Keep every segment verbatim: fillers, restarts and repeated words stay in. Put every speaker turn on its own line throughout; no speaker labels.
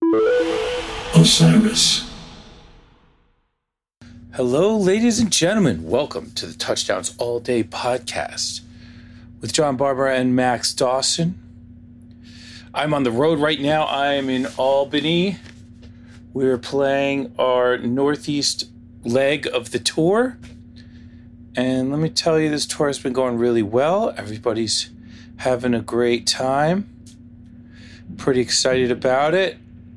Osiris.
Hello, ladies and gentlemen. Welcome to the Touchdowns All Day podcast with John Barbara and Max Dawson. I'm on the road right now. I'm in Albany. We're playing our Northeast leg of the tour. And let me tell you, this tour has been going really well. Everybody's having a great time. Pretty excited about it.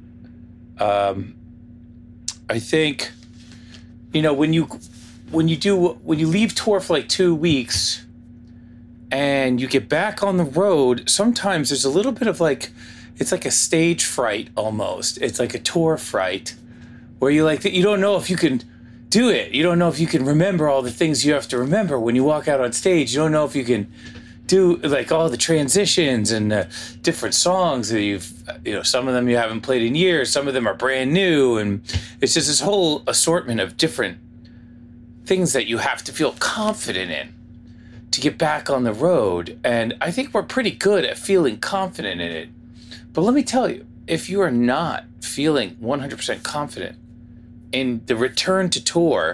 Um, I think, you know, when you when you do when you leave tour for like two weeks and you get back on the road, sometimes there's a little bit of like, it's like a stage fright almost. It's like a tour fright where you like that you don't know if you can do it. You don't know if you can remember all the things you have to remember when you walk out on stage. You don't know if you can do like all the transitions and uh, different songs that you've, you know, some of them you haven't played in years, some of them are brand new, and it's just this whole assortment of different things that you have to feel confident in to get back on the road. And I think we're pretty good at feeling confident in it. But let me tell you, if you are not feeling one hundred percent confident in the return to tour,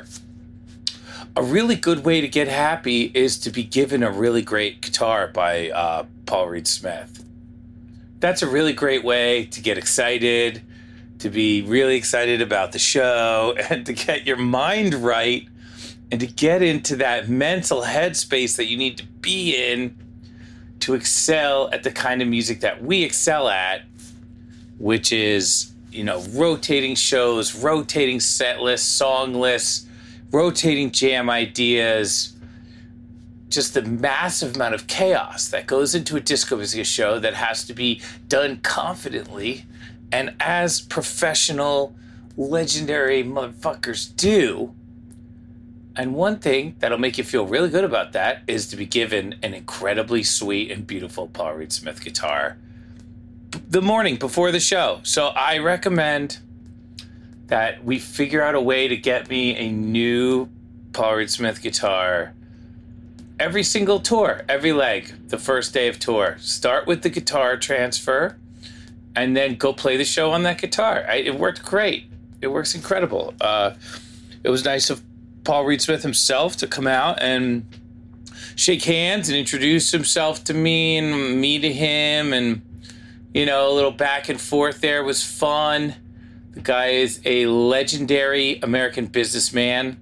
a really good way to get happy is to be given a really great guitar by uh, Paul Reed Smith. That's a really great way to get excited, to be really excited about the show, and to get your mind right, and to get into that mental headspace that you need to be in to excel at the kind of music that we excel at, which is, you know, rotating shows, rotating set lists, song lists, rotating jam ideas, just the massive amount of chaos that goes into a disco music show that has to be done confidently and as professional, legendary motherfuckers do. And one thing that'll make you feel really good about that is to be given an incredibly sweet and beautiful Paul Reed Smith guitar the morning before the show. So I recommend that we figure out a way to get me a new Paul Reed Smith guitar every single tour, every leg, the first day of tour. Start with the guitar transfer and then go play the show on that guitar. I, it worked great. It works incredible. Uh, it was nice of Paul Reed Smith himself to come out and shake hands and introduce himself to me and me to him. And, you know, a little back and forth there was fun. The guy is a legendary American businessman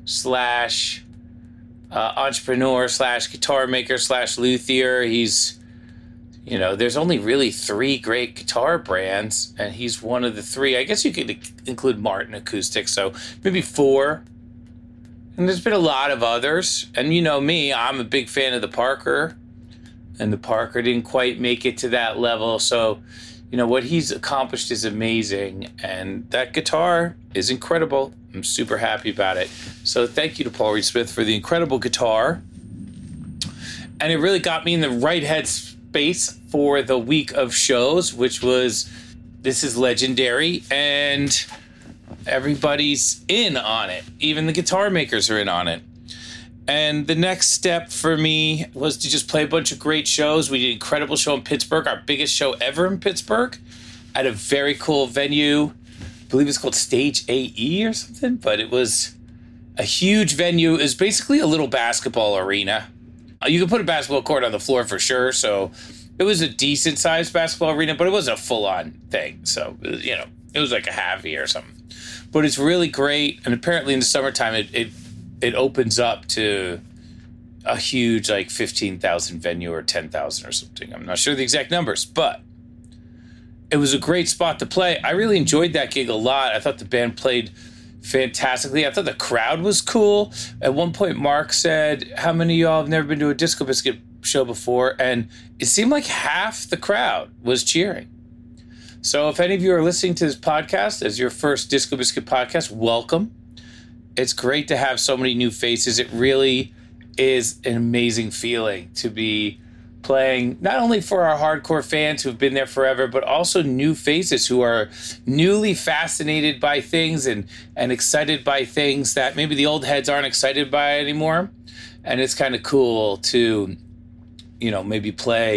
slash uh, entrepreneur slash guitar maker slash luthier. He's, you know, there's only really three great guitar brands, and he's one of the three. I guess you could include Martin Acoustic, so maybe four. And there's been a lot of others. And you know me, I'm a big fan of the Parker, and the Parker didn't quite make it to that level. So, you know, what he's accomplished is amazing, and that guitar is incredible. I'm super happy about it. So thank you to Paul Reed Smith for the incredible guitar. And it really got me in the right headspace for the week of shows, which was, this is legendary, and everybody's in on it. Even the guitar makers are in on it. And the next step for me was to just play a bunch of great shows. We did an incredible show in Pittsburgh, our biggest show ever in Pittsburgh, at a very cool venue. I believe it's called Stage A E or something, but it was a huge venue. It was basically a little basketball arena. You could put a basketball court on the floor for sure, so it was a decent-sized basketball arena, but it wasn't a full-on thing. So, you know, it was like a halvey or something. But it's really great, and apparently in the summertime it it, it opens up to a huge, like, fifteen thousand venue or ten thousand or something. I'm not sure the exact numbers, but it was a great spot to play. I really enjoyed that gig a lot. I thought the band played fantastically. I thought the crowd was cool. At one point, Mark said, how many of y'all have never been to a Disco Biscuit show before? And it seemed like half the crowd was cheering. So if any of you are listening to this podcast as your first Disco Biscuit podcast, welcome. It's great to have so many new faces. It really is an amazing feeling to be playing not only for our hardcore fans who've been there forever, but also new faces who are newly fascinated by things and, and excited by things that maybe the old heads aren't excited by anymore. And it's kind of cool to, you know, maybe play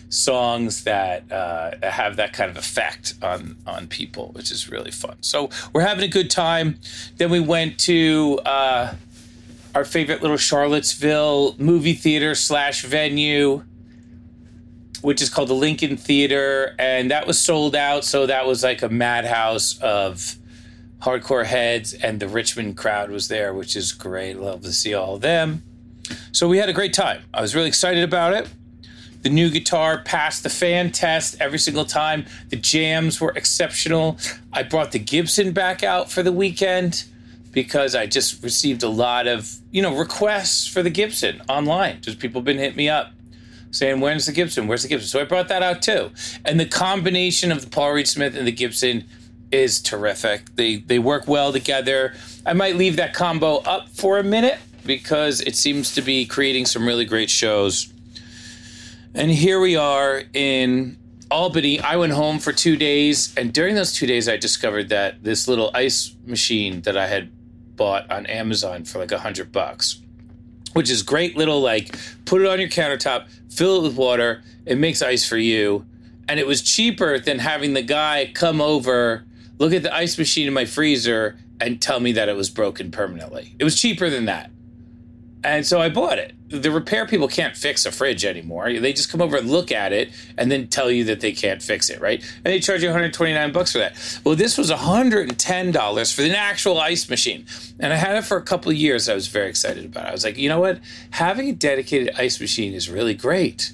songs that uh, have that kind of effect on on people, which is really fun. So we're having a good time. Then we went to uh, our favorite little Charlottesville movie theater slash venue, which is called the Lincoln Theater, and that was sold out. So that was like a madhouse of hardcore heads, and the Richmond crowd was there, which is great. Love to see all of them. So we had a great time. I was really excited about it. The new guitar passed the fan test every single time. The jams were exceptional. I brought the Gibson back out for the weekend because I just received a lot of, you know, requests for the Gibson online. Just people have been hitting me up saying, where's the Gibson? Where's the Gibson? So I brought that out too. And the combination of the Paul Reed Smith and the Gibson is terrific. They they work well together. I might leave that combo up for a minute because it seems to be creating some really great shows. And here we are in Albany. I went home for two days, and during those two days, I discovered that this little ice machine that I had bought on Amazon for like a hundred bucks, which is great little, like, put it on your countertop, fill it with water, it makes ice for you. And it was cheaper than having the guy come over, look at the ice machine in my freezer, and tell me that it was broken permanently. It was cheaper than that. And so I bought it. The repair people can't fix a fridge anymore. They just come over and look at it and then tell you that they can't fix it, right? And they charge you one hundred twenty-nine bucks for that. Well, this was one hundred ten dollars for an actual ice machine. And I had it for a couple of years. I was very excited about it. I was like, you know what? Having a dedicated ice machine is really great.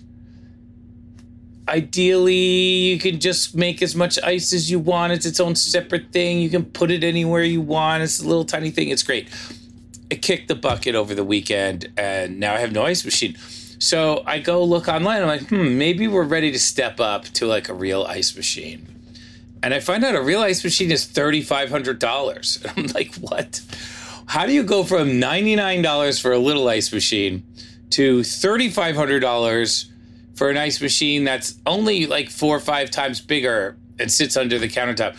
Ideally, you can just make as much ice as you want. It's its own separate thing. You can put it anywhere you want. It's a little tiny thing. It's great. It kicked the bucket over the weekend, and now I have no ice machine. So I go look online. I'm like, hmm, maybe we're ready to step up to like a real ice machine. And I find out a real ice machine is three thousand five hundred dollars. And I'm like, what? How do you go from ninety-nine dollars for a little ice machine to three thousand five hundred dollars for an ice machine that's only like four or five times bigger and sits under the countertop?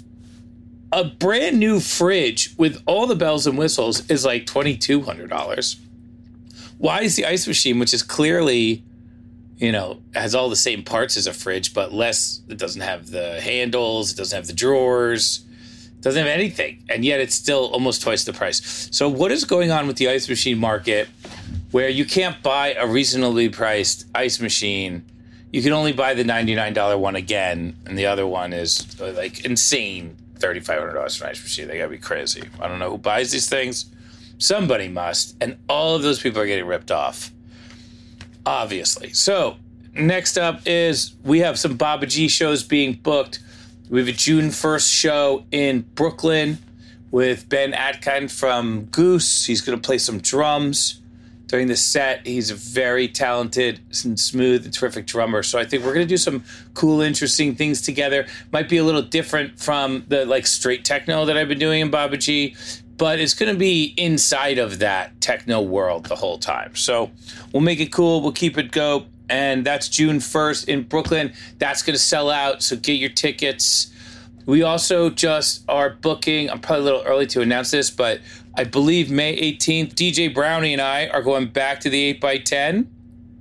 A brand new fridge with all the bells and whistles is like two thousand two hundred dollars. Why is the ice machine, which is clearly, you know, has all the same parts as a fridge, but less, it doesn't have the handles, it doesn't have the drawers, it doesn't have anything, and yet it's still almost twice the price. So what is going on with the ice machine market where you can't buy a reasonably priced ice machine? You can only buy the ninety-nine dollars one again, and the other one is like insane. three thousand five hundred dollars for an ice machine. They gotta be crazy. I don't know who buys these things. Somebody must. And all of those people are getting ripped off. Obviously. So, next up is we have some Baba G shows being booked. We have a June first show in Brooklyn with Ben Atkin from Goose. He's gonna play some drums during the set. He's a very talented and smooth and terrific drummer. So I think we're going to do some cool, interesting things together. Might be a little different from the like straight techno that I've been doing in Baba G, but it's going to be inside of that techno world the whole time. So we'll make it cool. We'll keep it go. And that's June first in Brooklyn. That's going to sell out. So get your tickets. We also just are booking, I'm probably a little early to announce this, but I believe May eighteenth, D J Brownie and I are going back to the eight by ten.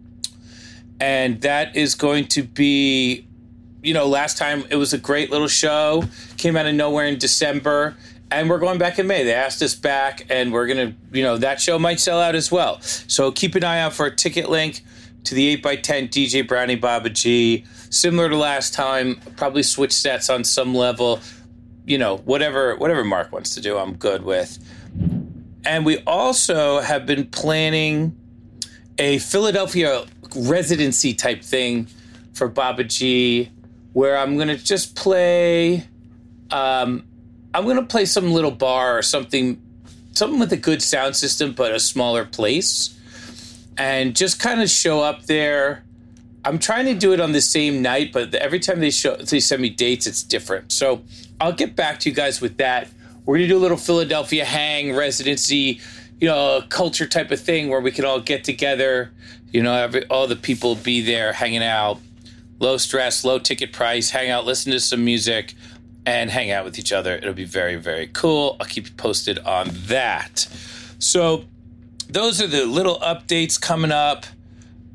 And that is going to be, you know, last time it was a great little show. Came out of nowhere in December. And we're going back in May. They asked us back, and we're going to, you know, that show might sell out as well. So keep an eye out for a ticket link to the eight by ten D J Brownie Baba G. Similar to last time, probably switch sets on some level. You know, whatever whatever Mark wants to do, I'm good with. And we also have been planning a Philadelphia residency type thing for Baba G, where I'm going to just play, um, I'm going to play some little bar or something, something with a good sound system, but a smaller place, and just kind of show up there. I'm trying to do it on the same night, but every time they show, they send me dates, it's different. So I'll get back to you guys with that. We're going to do a little Philadelphia hang residency, you know, culture type of thing where we can all get together, you know, every, all the people be there hanging out, low stress, low ticket price, hang out, listen to some music, and hang out with each other. It'll be very, very cool. I'll keep you posted on that. So those are the little updates coming up.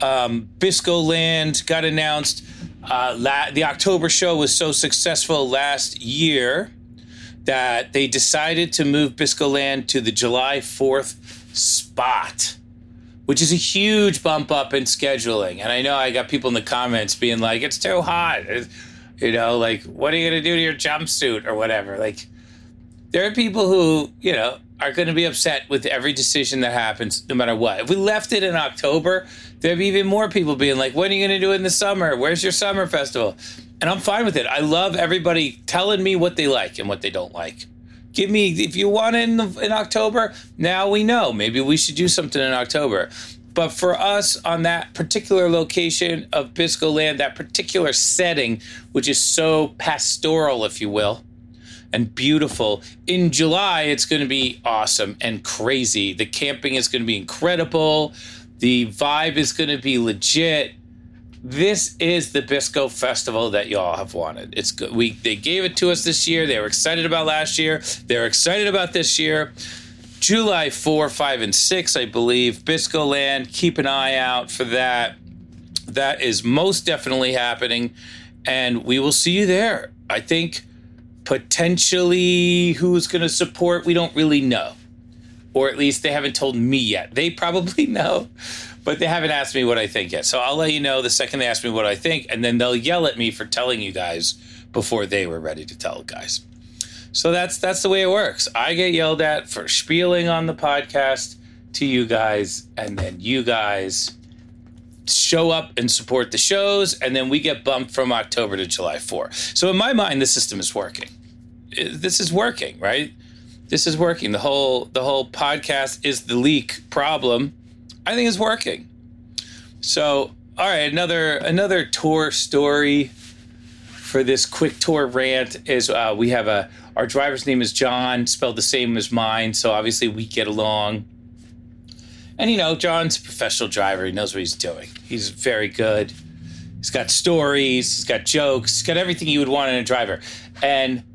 um, Bisco Land got announced. Uh, la- the October show was so successful last year that they decided to move Bisco Land to the July fourth spot, which is a huge bump up in scheduling. And I know I got people in the comments being like, it's too hot. It's, you know, like, what are you going to do to your jumpsuit or whatever? Like, there are people who, you know, are going to be upset with every decision that happens, no matter what. If we left it in October, there'd be even more people being like, what are you going to do in the summer? Where's your summer festival? And I'm fine with it. I love everybody telling me what they like and what they don't like. Give me, if you want it in, the, in October, now we know. Maybe we should do something in October. But for us on that particular location of Bisco Land, that particular setting, which is so pastoral, if you will, and beautiful, in July, it's going to be awesome and crazy. The camping is going to be incredible. The vibe is going to be legit. This is the Bisco Festival that y'all have wanted. It's good. We they gave it to us this year. They were excited about last year. They're excited about this year. July fourth, five, and six, I believe. Bisco Land. Keep an eye out for that. That is most definitely happening, and we will see you there. I think potentially who's going to support, we don't really know. Or at least they haven't told me yet. They probably know, but they haven't asked me what I think yet. So I'll let you know the second they ask me what I think, and then they'll yell at me for telling you guys before they were ready to tell guys. So that's that's the way it works. I get yelled at for spieling on the podcast to you guys, and then you guys show up and support the shows, and then we get bumped from October to July fourth. So in my mind, the system is working. This is working, right? This is working. The whole the whole podcast is the leak problem. I think it's working. So, all right, another another tour story for this quick tour rant is uh, we have a our driver's name is John, spelled the same as mine. So obviously we get along. And, you know, John's a professional driver. He knows what he's doing. He's very good. He's got stories. He's got jokes. He's got everything you would want in a driver. And,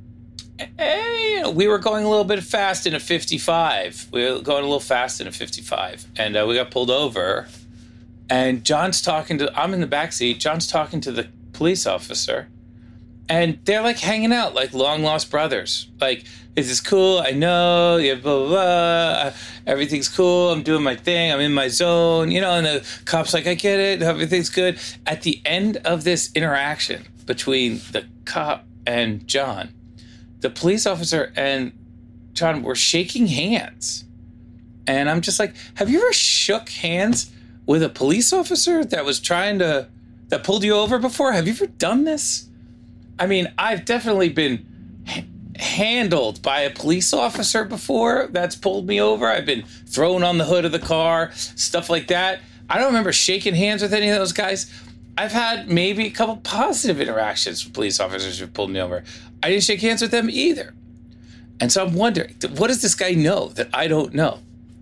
and you know, we were going a little bit fast in a fifty-five. We were going a little fast in a fifty-five. And uh, we got pulled over. And John's talking to, I'm in the backseat. John's talking to the police officer. And they're like hanging out like long lost brothers. Like, is this cool? I know, yeah, blah, blah, blah. Everything's cool. I'm doing my thing. I'm in my zone. You know, and the cop's like, I get it. Everything's good. At the end of this interaction between the cop and John, the police officer and John were shaking hands. And I'm just like, have you ever shook hands with a police officer that was trying to, that pulled you over before? Have you ever done this? I mean, I've definitely been h- handled by a police officer before that's pulled me over. I've been thrown on the hood of the car, stuff like that. I don't remember shaking hands with any of those guys. I've had maybe a couple positive interactions with police officers who pulled me over. I didn't shake hands with them either. And so I'm wondering, what does this guy know that I don't know?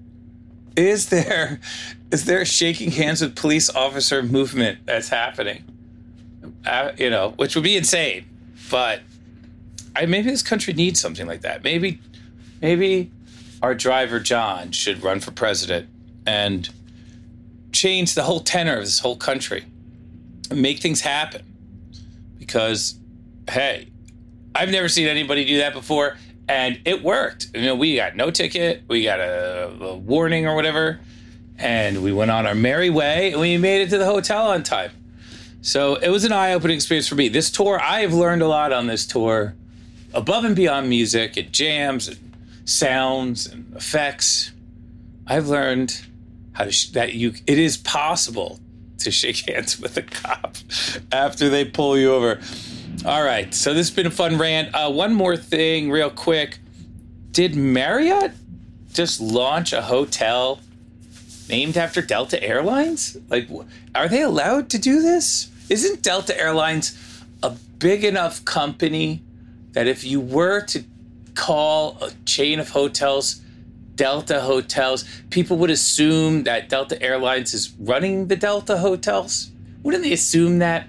Is there, is there a shaking hands with police officer movement that's happening? Uh, you know, which would be insane, but I, maybe this country needs something like that. Maybe, maybe our driver John should run for president and change the whole tenor of this whole country and make things happen. Because, hey, I've never seen anybody do that before, and it worked. You know, we got no ticket, we got a, a warning or whatever, and we went on our merry way, and we made it to the hotel on time. So it was an eye-opening experience for me. This tour, I've learned a lot on this tour, above and beyond music and jams and sounds and effects. I've learned how to sh- that you it is possible to shake hands with a cop after they pull you over. All right, so this has been a fun rant. Uh, one more thing, real quick. Did Marriott just launch a hotel named after Delta Airlines? Like, are they allowed to do this? Isn't Delta Airlines a big enough company that if you were to call a chain of hotels Delta Hotels, people would assume that Delta Airlines is running the Delta Hotels? Wouldn't they assume that?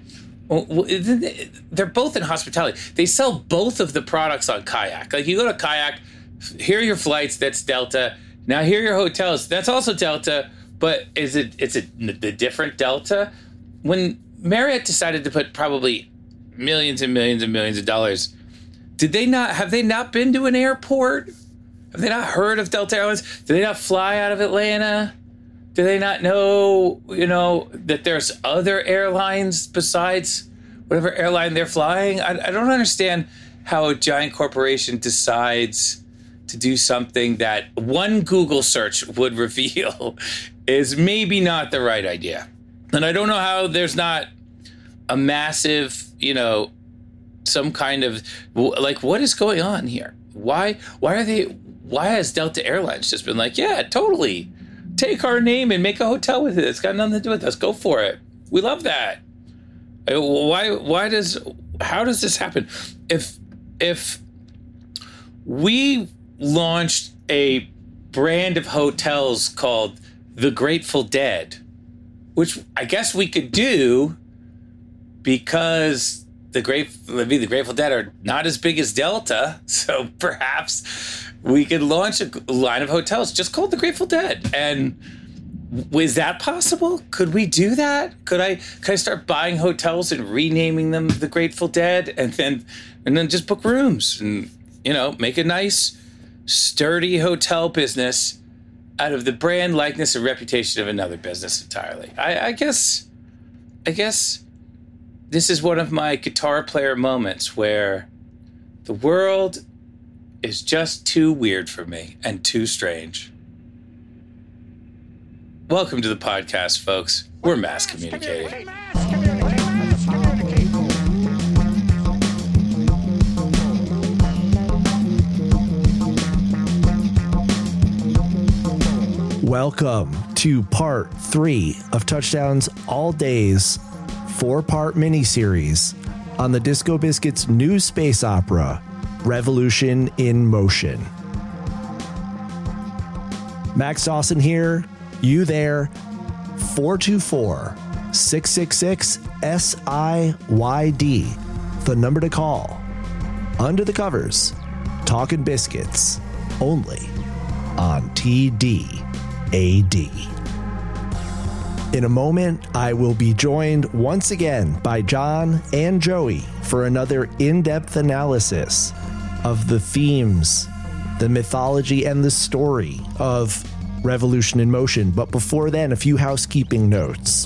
They're both in hospitality. They sell both of the products on Kayak. Like, you go to Kayak, here are your flights, that's Delta. Now here are your hotels, that's also Delta. but is it, is it the different Delta? When Marriott decided to put probably millions and millions and millions of dollars, did they not, have they not been to an airport? Have they not heard of Delta Airlines? Do they not fly out of Atlanta? Do they not know, you know, that there's other airlines besides whatever airline they're flying? I, I don't understand how a giant corporation decides to do something that one Google search would reveal is maybe not the right idea. And I don't know how there's not a massive, you know, some kind of, like, what is going on here? Why, why are they, why has Delta Airlines just been like, yeah, totally, take our name and make a hotel with it. It's got nothing to do with us. Go for it. We love that. Why, why does, how does this happen? If, if we launched a brand of hotels called The Grateful Dead, which I guess we could do because the Great, maybe the Grateful Dead are not as big as Delta, so perhaps we could launch a line of hotels just called the Grateful Dead. And was that possible? Could we do that? Could I could I start buying hotels and renaming them the Grateful Dead, and then and then just book rooms and, you know, make a nice, sturdy hotel business out of the brand, likeness, and reputation of another business entirely? I, I guess, I guess this is one of my guitar player moments where the world is just too weird for me and too strange. Welcome to the podcast, folks. We're mass communicating.
Welcome to part three of Touchdown's All Days four-part miniseries on the Disco Biscuits' new space opera, Revolution in Motion. Max Dawson here, you there, four two four, six six six, S I Y D, the number to call. Under the covers, Talkin' Biscuits, only on T D A D. In a moment, I will be joined once again by John and Joey for another in-depth analysis of the themes, the mythology, and the story of Revolution in Motion. But before then, a few housekeeping notes.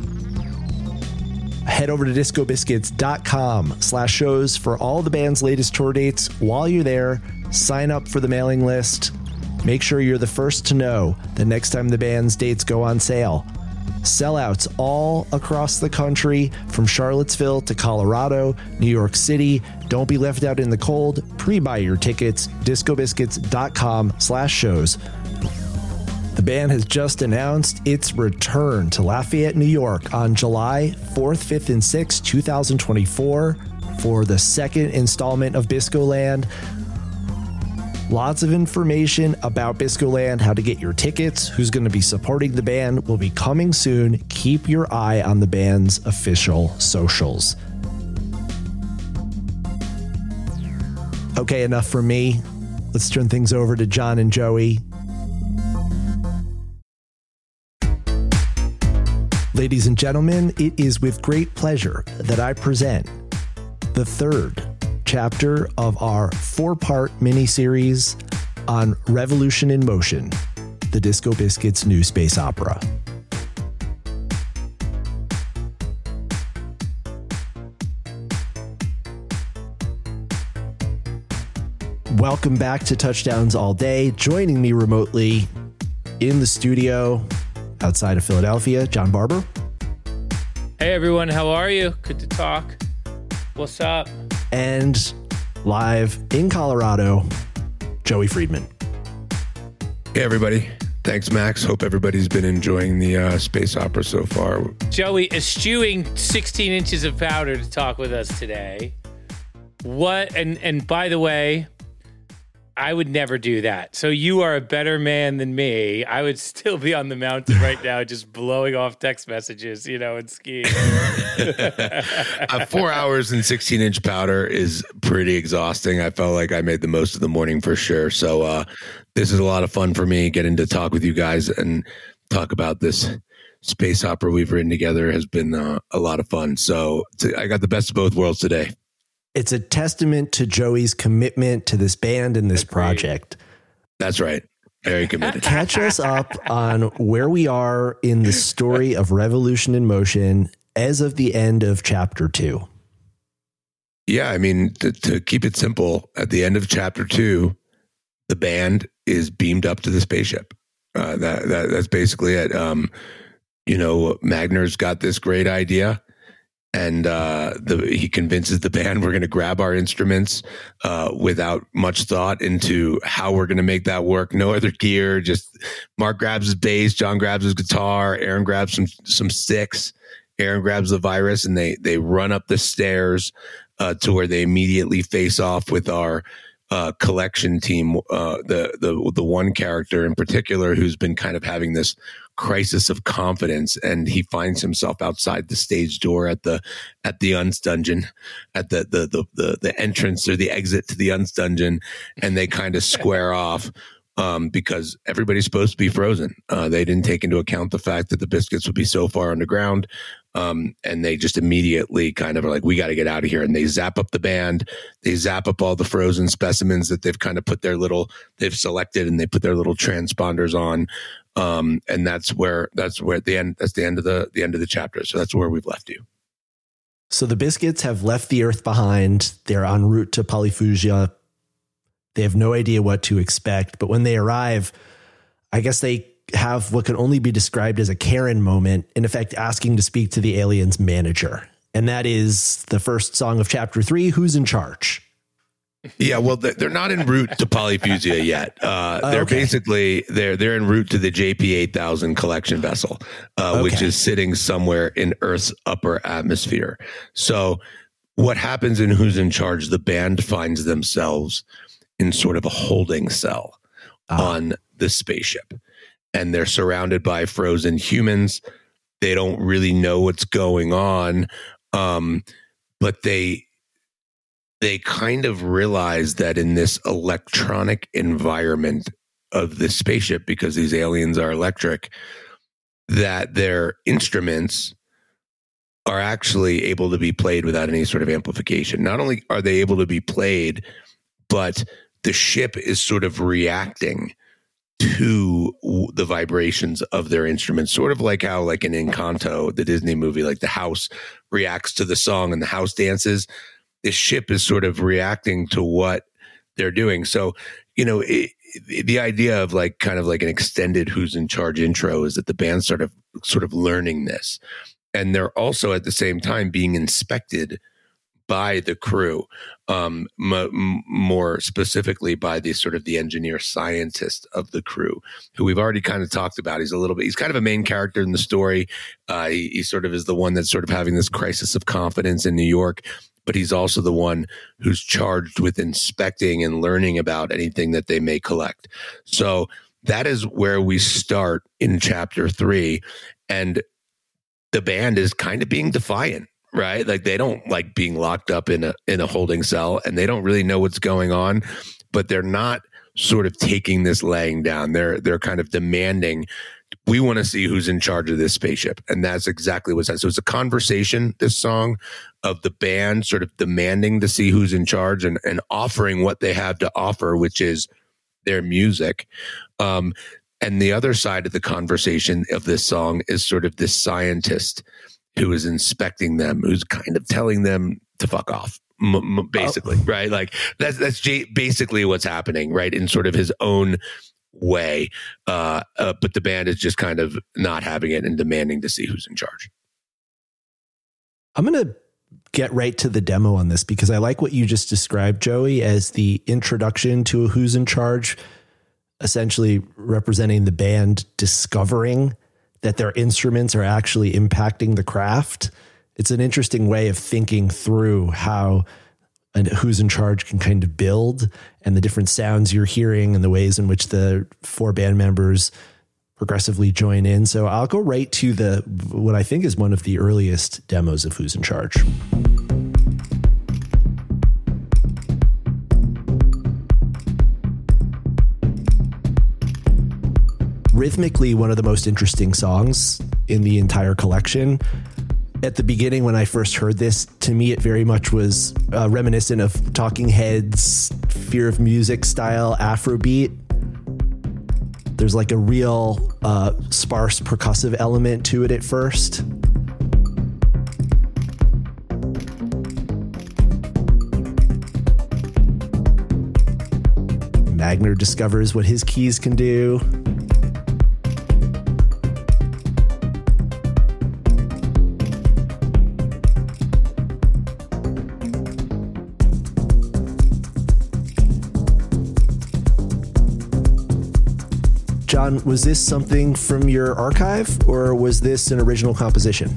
Head over to discobiscuits.com slash shows for all the band's latest tour dates. While you're there, sign up for the mailing list. Make sure you're the first to know the next time the band's dates go on sale. Sellouts all across the country, from Charlottesville to Colorado, New York City. Don't be left out in the cold. Pre-buy your tickets, discobiscuits.com slash shows. The band has just announced its return to Lafayette, New York on July fourth, fifth, and sixth, twenty twenty-four for the second installment of Biscoland. Lots of information about Biscoland, how to get your tickets, who's going to be supporting the band will be coming soon. Keep your eye on the band's official socials. Okay, enough from me. Let's turn things over to John and Joey. Ladies and gentlemen, it is with great pleasure that I present the third chapter of our four-part mini-series on Revolution in Motion, the Disco Biscuits' new space opera. Welcome back to Touchdowns All Day. Joining me remotely in the studio outside of Philadelphia, John Barber.
Hey everyone, how are you? Good to talk. What's up?
And live in Colorado, Joey Friedman.
Hey, everybody. Thanks, Max. Hope everybody's been enjoying the uh, space opera so far.
Joey, eschewing sixteen inches of powder to talk with us today. What? And, and by the way, I would never do that. So you are a better man than me. I would still be on the mountain right now, just blowing off text messages, you know, and skiing.
uh, four hours and sixteen inch powder is pretty exhausting. I felt like I made the most of the morning for sure. So uh, this is a lot of fun for me, getting to talk with you guys. And talk about this space opera we've written together has been uh, a lot of fun. So t- I got the best of both worlds today.
It's a testament to Joey's commitment to this band and this project.
That's right. Very committed.
Catch us up on where we are in the story of Revolution in Motion as of the end of chapter two.
Yeah, I mean, to, to keep it simple, at the end of chapter two, the band is beamed up to the spaceship. Uh, that, that that's basically it. Um, you know, Magner's got this great idea, and uh, the, he convinces the band we're going to grab our instruments uh, without much thought into how we're going to make that work. No other gear. Just Mark grabs his bass, John grabs his guitar, Aaron grabs some some sticks, Aaron grabs the virus, and they they run up the stairs uh, to where they immediately face off with our uh, collection team. Uh, the the the one character in particular who's been kind of having this crisis of confidence, and he finds himself outside the stage door at the at the Unst dungeon, at the the the the, the entrance or the exit to the Unst dungeon, and they kind of square off um, because everybody's supposed to be frozen. Uh, they didn't take into account the fact that the biscuits would be so far underground, um, and they just immediately kind of are like, "We got to get out of here!" And they zap up the band, they zap up all the frozen specimens that they've kind of put their little they've selected, and they put their little transponders on. Um, and that's where, that's where at the end, that's the end of the, the end of the chapter. So that's where we've left you.
So the biscuits have left the Earth behind. They're en route to Polyphusia. They have no idea what to expect, but when they arrive, I guess they have what can only be described as a Karen moment, in effect, asking to speak to the alien's manager. And that is the first song of chapter three. Who's in charge?
Yeah, well, they're not en route to Polyphusia yet. Uh,
uh,
they're
okay.
basically they're they're en route to the J P eight thousand collection vessel, uh,
Okay.
which is sitting somewhere in Earth's upper atmosphere. So, what happens in Who's in Charge? The band finds themselves in sort of a holding cell
Ah.
on the spaceship, and they're surrounded by frozen humans. They don't really know what's going on, um, but they. They kind of realize that in this electronic environment of this spaceship, because these aliens are electric, that their instruments are actually able to be played without any sort of amplification. Not only are they able to be played, but the ship is sort of reacting to the vibrations of their instruments, sort of like how, like in Encanto, the Disney movie, like the house reacts to the song and the house dances. This ship is sort of reacting to what they're doing. So, you know, it, it, the idea of like kind of like an extended Who's in Charge intro is that the band's sort of sort of learning this. And they're also at the same time being inspected by the crew, um, m- more specifically by the sort of the engineer scientist of the crew, who we've already kind of talked about. He's a little bit, he's kind of a main character in the story. Uh, he, he sort of is the one that's sort of having this crisis of confidence in New York, but he's also the one who's charged with inspecting and learning about anything that they may collect. So that is where we start in chapter three. And the band is kind of being defiant, right? Like they don't like being locked up in a, in a holding cell, and they don't really know what's going on, but they're not sort of taking this laying down. They're, they're kind of demanding, we want to see who's in charge of this spaceship. And that's exactly what's happening. So it's a conversation, this song, of the band sort of demanding to see who's in charge and, and offering what they have to offer, which is their music. Um, and the other side of the conversation of this song is sort of this scientist who is inspecting them, who's kind of telling them to fuck off. M- m- basically, oh. right? Like that's that's j- basically what's happening, right? In sort of his own way, uh, uh, but the band is just kind of not having it and demanding to see who's in charge.
I'm going to get right to the demo on this because I like what you just described, Joey, as the introduction to a Who's in Charge, essentially representing the band discovering that their instruments are actually impacting the craft. It's an interesting way of thinking through how and Who's in Charge can kind of build, and the different sounds you're hearing and the ways in which the four band members progressively join in. So I'll go right to the, what I think is one of the earliest demos of Who's in Charge. rhythmically one of the most interesting songs in the entire collection. At the beginning, when I first heard this, to me, it very much was uh, reminiscent of Talking Heads, Fear of Music style Afrobeat. There's like a real uh, sparse percussive element to it at first. Magner discovers what his keys can do. John, was this something from your archive, or was this an original composition?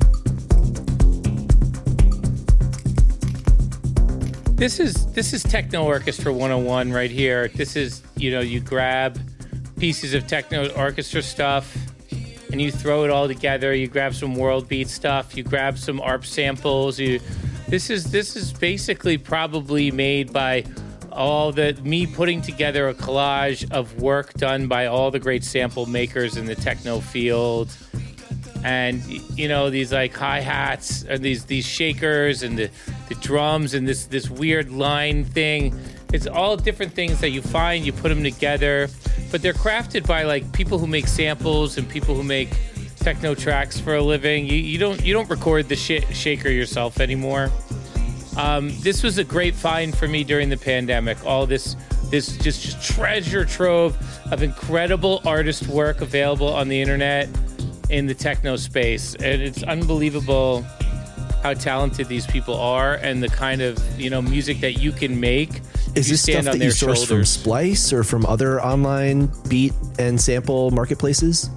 This is this is Techno Orchestra one oh one right here. This is, you know, you grab pieces of techno orchestra stuff and you throw it all together. You grab some world beat stuff. You grab some A R P samples. You, this is this is basically probably made by all the me putting together a collage of work done by all the great sample makers in the techno field. And, you know, these like hi-hats and these these shakers and the, the drums and this this weird line thing. It's all different things that you find, you put them together, but they're crafted by like people who make samples and people who make techno tracks for a living. You, you don't you don't record the sh- shaker yourself anymore. Um, this was a great find for me during the pandemic. All this this just, just treasure trove of incredible artist work available on the internet in the techno space. And it's unbelievable how talented these people are and the kind of, you know, music that you can make.
Is this stuff that you source from Splice or from other online beat and sample marketplaces?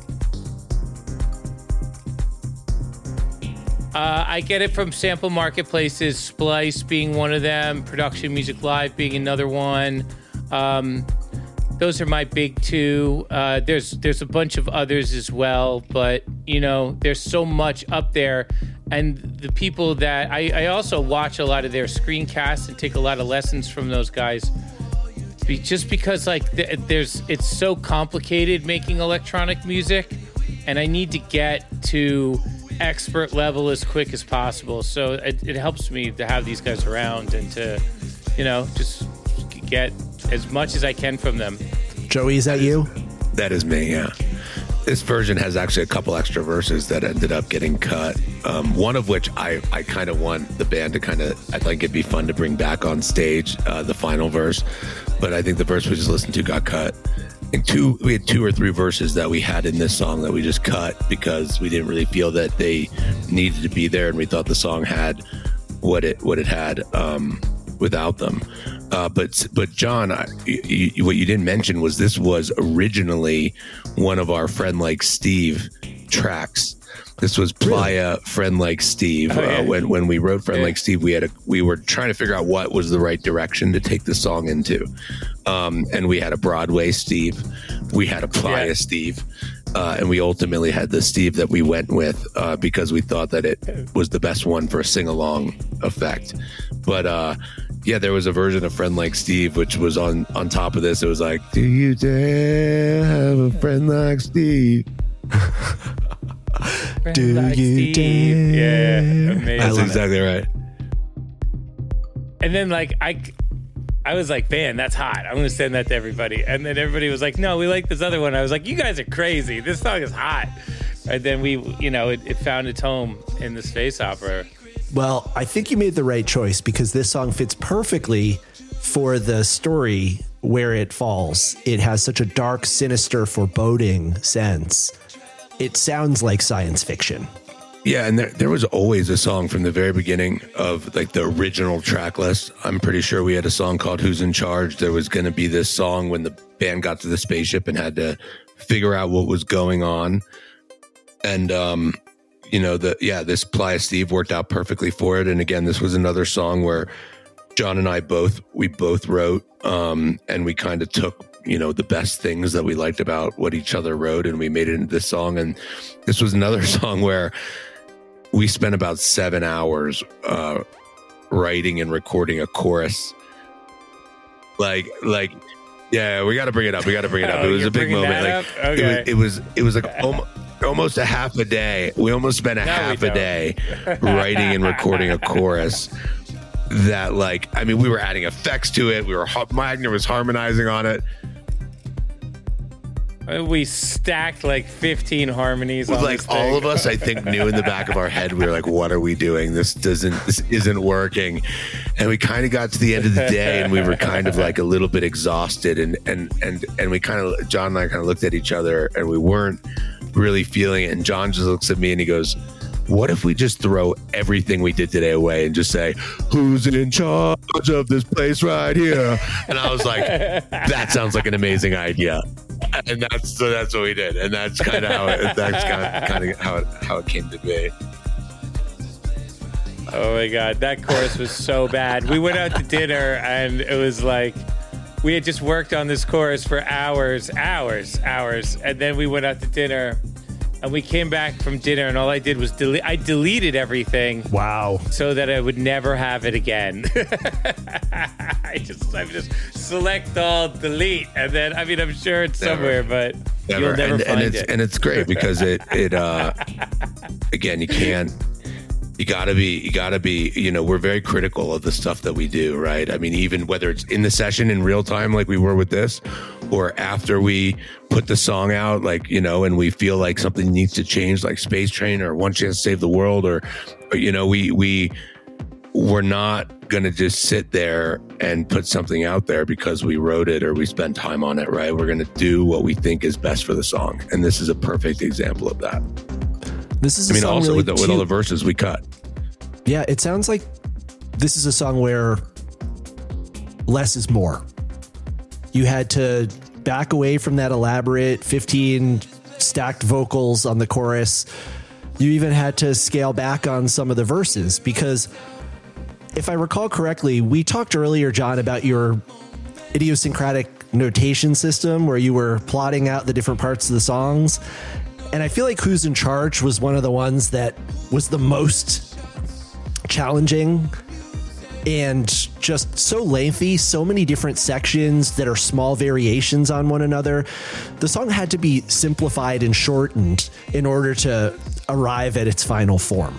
Uh, I get it from sample marketplaces, Splice being one of them, Production Music Live being another one. Um, those are my big two. Uh, there's there's a bunch of others as well, but you know, there's so much up there. And the people that I, I also watch a lot of their screencasts and take a lot of lessons from those guys. Be, just because like th- there's it's so complicated making electronic music, and I need to get to expert level as quick as possible. So it, it helps me to have these guys around and to, you know, just get as much as I can from them.
Joey, is that you?
That is me, yeah. This version has actually a couple extra verses that ended up getting cut. Um, one of which I, I kind of want the band to kind of, I think it'd be fun to bring back on stage, uh, the final verse. But I think the verse we just listened to got cut. I think two, we had two or three verses that we had in this song that we just cut because we didn't really feel that they needed to be there, and we thought the song had what it what it had um, without them. Uh, but but John, I, you, you, what you didn't mention was this was originally one of our Friend Like Steve tracks. This was Playa, really? Friend Like Steve. Oh, yeah. uh, when when we wrote Friend yeah. Like Steve, we had a, we were trying to figure out what was the right direction to take the song into, um, and we had a Broadway Steve, we had a Playa yeah. Steve, uh, and we ultimately had the Steve that we went with uh, because we thought that it was the best one for a sing along effect. But uh, yeah, there was a version of Friend Like Steve which was on on top of this. It was like, do you dare have a friend like Steve?
Do like you
Steve.
dare?
Yeah, amazing.
That's exactly it. Right.
And then like I, I was like, man, that's hot. I'm gonna send that to everybody. And then everybody was like, no, we like this other one. I was like, you guys are crazy. This song is hot. And then we, you know, it, it found its home in the space opera.
Well, I think you made the right choice because this song fits perfectly for the story where it falls. It has such a dark, sinister, foreboding sense. It sounds like science fiction.
Yeah, and there, there was always a song from the very beginning of like the original track list. I'm pretty sure we had a song called Who's in Charge. There was going to be this song when the band got to the spaceship and had to figure out what was going on. And, um, you know, the yeah, this Playa Steve worked out perfectly for it. And again, this was another song where John and I both, we both wrote um, and we kind of took, you know, the best things that we liked about what each other wrote, and we made it into this song. And this was another song where we spent about seven hours uh, writing and recording a chorus. Like, like Yeah, we got to bring it up. We got to bring it up.
Oh,
it was
you're
a big moment. Like,
okay.
it was, it was, it was like almost, almost a half a day. We almost spent a
no,
half a day writing and recording a chorus that, like, I mean, we were adding effects to it. We were, Wagner was harmonizing on it.
We stacked like fifteen harmonies.
With
on
like
this
all
thing.
of us, I think, knew in the back of our head, we were like, what are we doing? This doesn't, this isn't working. And we kind of got to the end of the day and we were kind of like a little bit exhausted. And, and, and, and we kind of, John and I kind of looked at each other and we weren't really feeling it. And John just looks at me and he goes, what if we just throw everything we did today away and just say, who's in charge of this place right here? And I was like, that sounds like an amazing idea. And that's so that's what we did. And that's kind of how it, that's kind of, kind of how it, how it came to be.
Oh my God, that chorus was so bad. We went out to dinner and it was like, we had just worked on this chorus for hours, hours, hours. And then we went out to dinner. And we came back from dinner, and all I did was delete. I deleted everything.
Wow!
So that I would never have it again. I just, I would just select all, delete, and then I mean, I'm sure it's never. somewhere, but never. You'll never
and,
find
and it's,
it.
And it's great because it, it, uh, again, you can't. You gotta be, you gotta be, you know, we're very critical of the stuff that we do, right? I mean, even whether it's in the session in real time, like we were with this, or after we put the song out, like, you know, and we feel like something needs to change, like Space Train or One Chance to Save the World, or, or you know, we, we, we're not going to just sit there and put something out there because we wrote it or we spent time on it, right? We're going to do what we think is best for the song. And this is a perfect example of that.
This is a
I mean,
song
also
really
with, the, with all the
cute.
verses we cut.
Yeah, it sounds like this is a song where less is more. You had to back away from that elaborate fifteen stacked vocals on the chorus. You even had to scale back on some of the verses because if I recall correctly, we talked earlier, John, about your idiosyncratic notation system where you were plotting out the different parts of the songs. And I feel like Who's in Charge was one of the ones that was the most challenging and just so lengthy, so many different sections that are small variations on one another. The song had to be simplified and shortened in order to arrive at its final form.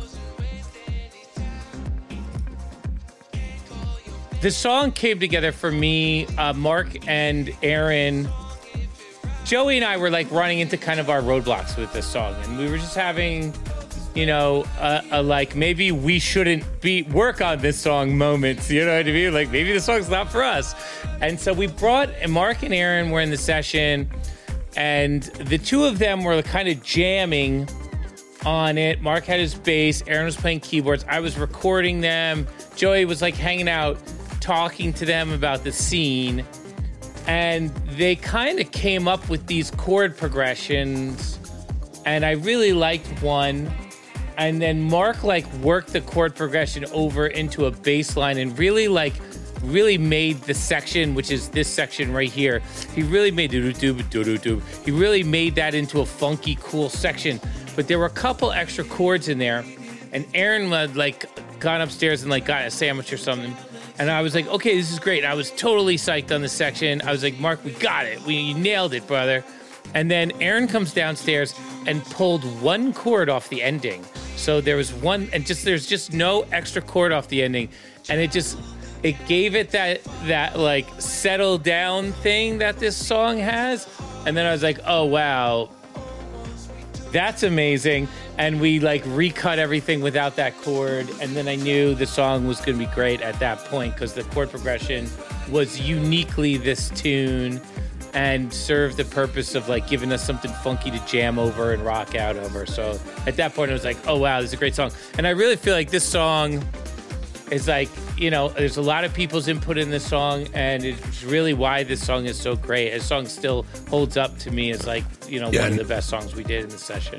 The song came together for me, uh, Mark and Aaron. Joey and I were like running into kind of our roadblocks with this song, and we were just having, you know, a, a like maybe we shouldn't be work on this song moments. You know what I mean? Like maybe the song's not for us. And so we brought and Mark and Aaron were in the session, and the two of them were kind of jamming on it. Mark had his bass, Aaron was playing keyboards, I was recording them. Joey was like hanging out, talking to them about the scene. And they kind of came up with these chord progressions, and I really liked one. And then Mark like worked the chord progression over into a bass line and really like really made the section, which is this section right here. He really made doo doo doo doo doo. He really made that into a funky, cool section. But there were a couple extra chords in there, and Aaron had like gone upstairs and like got a sandwich or something. And I was like, okay, this is great. And I was totally psyched on this section. I was like, Mark, we got it. We you nailed it, brother. And then Aaron comes downstairs and pulled one chord off the ending. So there was one, and just there's just no extra chord off the ending. And it just, it gave it that, that like settle down thing that this song has. And then I was like, oh, wow, that's amazing. And we like recut everything without that chord. And then I knew the song was going to be great at that point because the chord progression was uniquely this tune and served the purpose of like giving us something funky to jam over and rock out over. So at that point, I was like, oh, wow, this is a great song. And I really feel like this song is like, you know, there's a lot of people's input in this song, and it's really why this song is so great. This song still holds up to me as like, you know, yeah, one of the best songs we did in the session.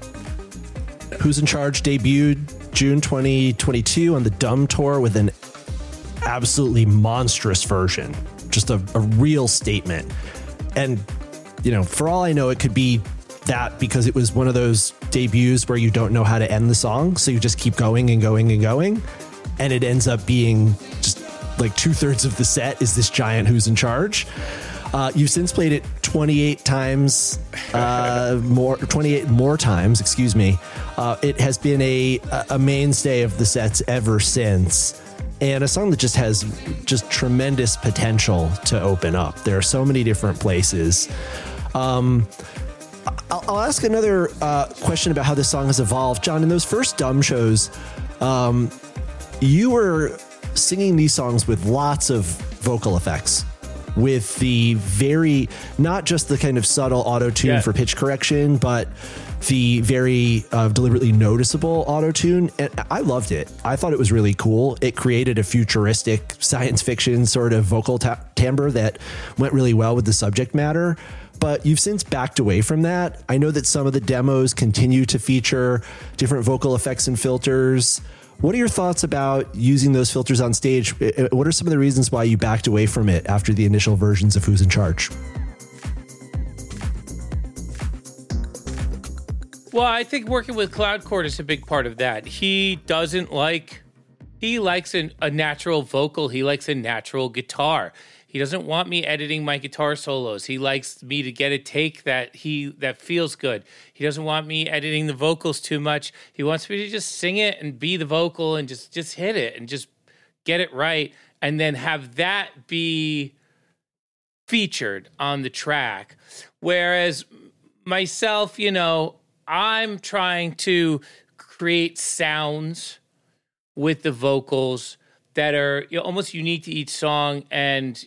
Who's in Charge debuted June twenty twenty-two on the Dumb Tour with an absolutely monstrous version, just a, a real statement. And, you know, for all I know, it could be that because it was one of those debuts where you don't know how to end the song, so you just keep going and going and going, and it ends up being just like two thirds of the set is this giant Who's in Charge. Uh, you've since played it twenty-eight times, uh, more twenty-eight more times. Excuse me. Uh, it has been a a mainstay of the sets ever since, and a song that just has just tremendous potential to open up. There are so many different places. Um, I'll, I'll ask another uh, question about how this song has evolved, John. In those first Dumb shows, um, you were singing these songs with lots of vocal effects, with the very, not just the kind of subtle auto-tune
yeah.
for pitch correction, but the very uh, deliberately noticeable auto-tune. And I loved it. I thought it was really cool. It created a futuristic science fiction sort of vocal ta- timbre that went really well with the subject matter. But you've since backed away from that. I know that some of the demos continue to feature different vocal effects and filters. What are your thoughts about using those filters on stage? What are some of the reasons why you backed away from it after the initial versions of Who's in Charge?
Well, I think working with Cloud Chord is a big part of that. He doesn't like, he likes an, a natural vocal. He likes a natural guitar. He doesn't want me editing my guitar solos. He likes me to get a take that he that feels good. He doesn't want me editing the vocals too much. He wants me to just sing it and be the vocal and just, just hit it and just get it right, and then have that be featured on the track. Whereas myself, you know, I'm trying to create sounds with the vocals that are, you know, almost unique to each song and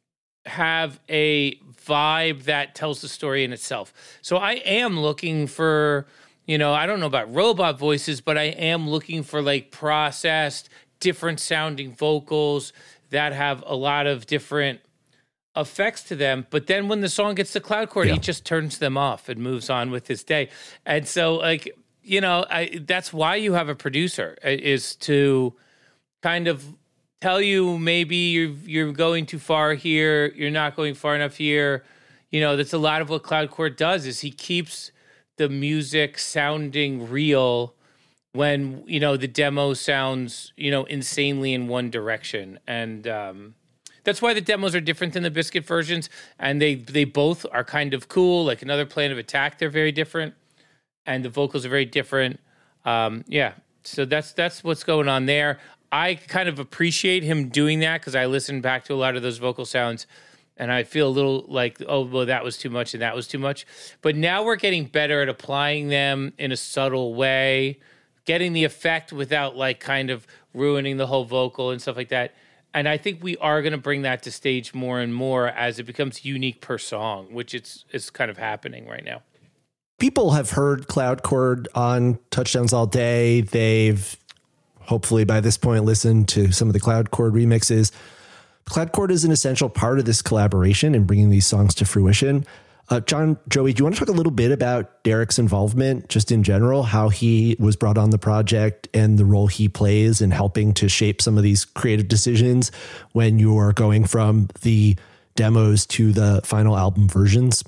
have a vibe that tells the story in itself. So I am looking for, you know, I don't know about robot voices, but I am looking for like processed, different sounding vocals that have a lot of different effects to them. But then when the song gets to Cloud Chord, yeah. he just turns them off and moves on with his day. And so, like, you know, I, that's why you have a producer, is to kind of tell you maybe you're you're going too far here, you're not going far enough here. You know, that's a lot of what Cloud Chord does, is he keeps the music sounding real when, you know, the demo sounds, you know, insanely in one direction. And um, that's why the demos are different than the Biscuit versions. And they, they both are kind of cool. Like Another Plan of Attack, they're very different. And the vocals are very different. Um, yeah, so that's that's what's going on there. I kind of appreciate him doing that because I listened back to a lot of those vocal sounds and I feel a little like, oh, well, that was too much and that was too much. But now we're getting better at applying them in a subtle way, getting the effect without like kind of ruining the whole vocal and stuff like that. And I think we are going to bring that to stage more and more as it becomes unique per song, which it's, it's kind of happening right now.
People have heard Cloud Chord on Touchdowns All Day. They've hopefully by this point listened to some of the Cloud Chord remixes. Cloud Chord is an essential part of this collaboration and bringing these songs to fruition. Uh, John, Joey, do you want to talk a little bit about Derek's involvement just in general, how he was brought on the project and the role he plays in helping to shape some of these creative decisions when you are going from the demos to the final album versions?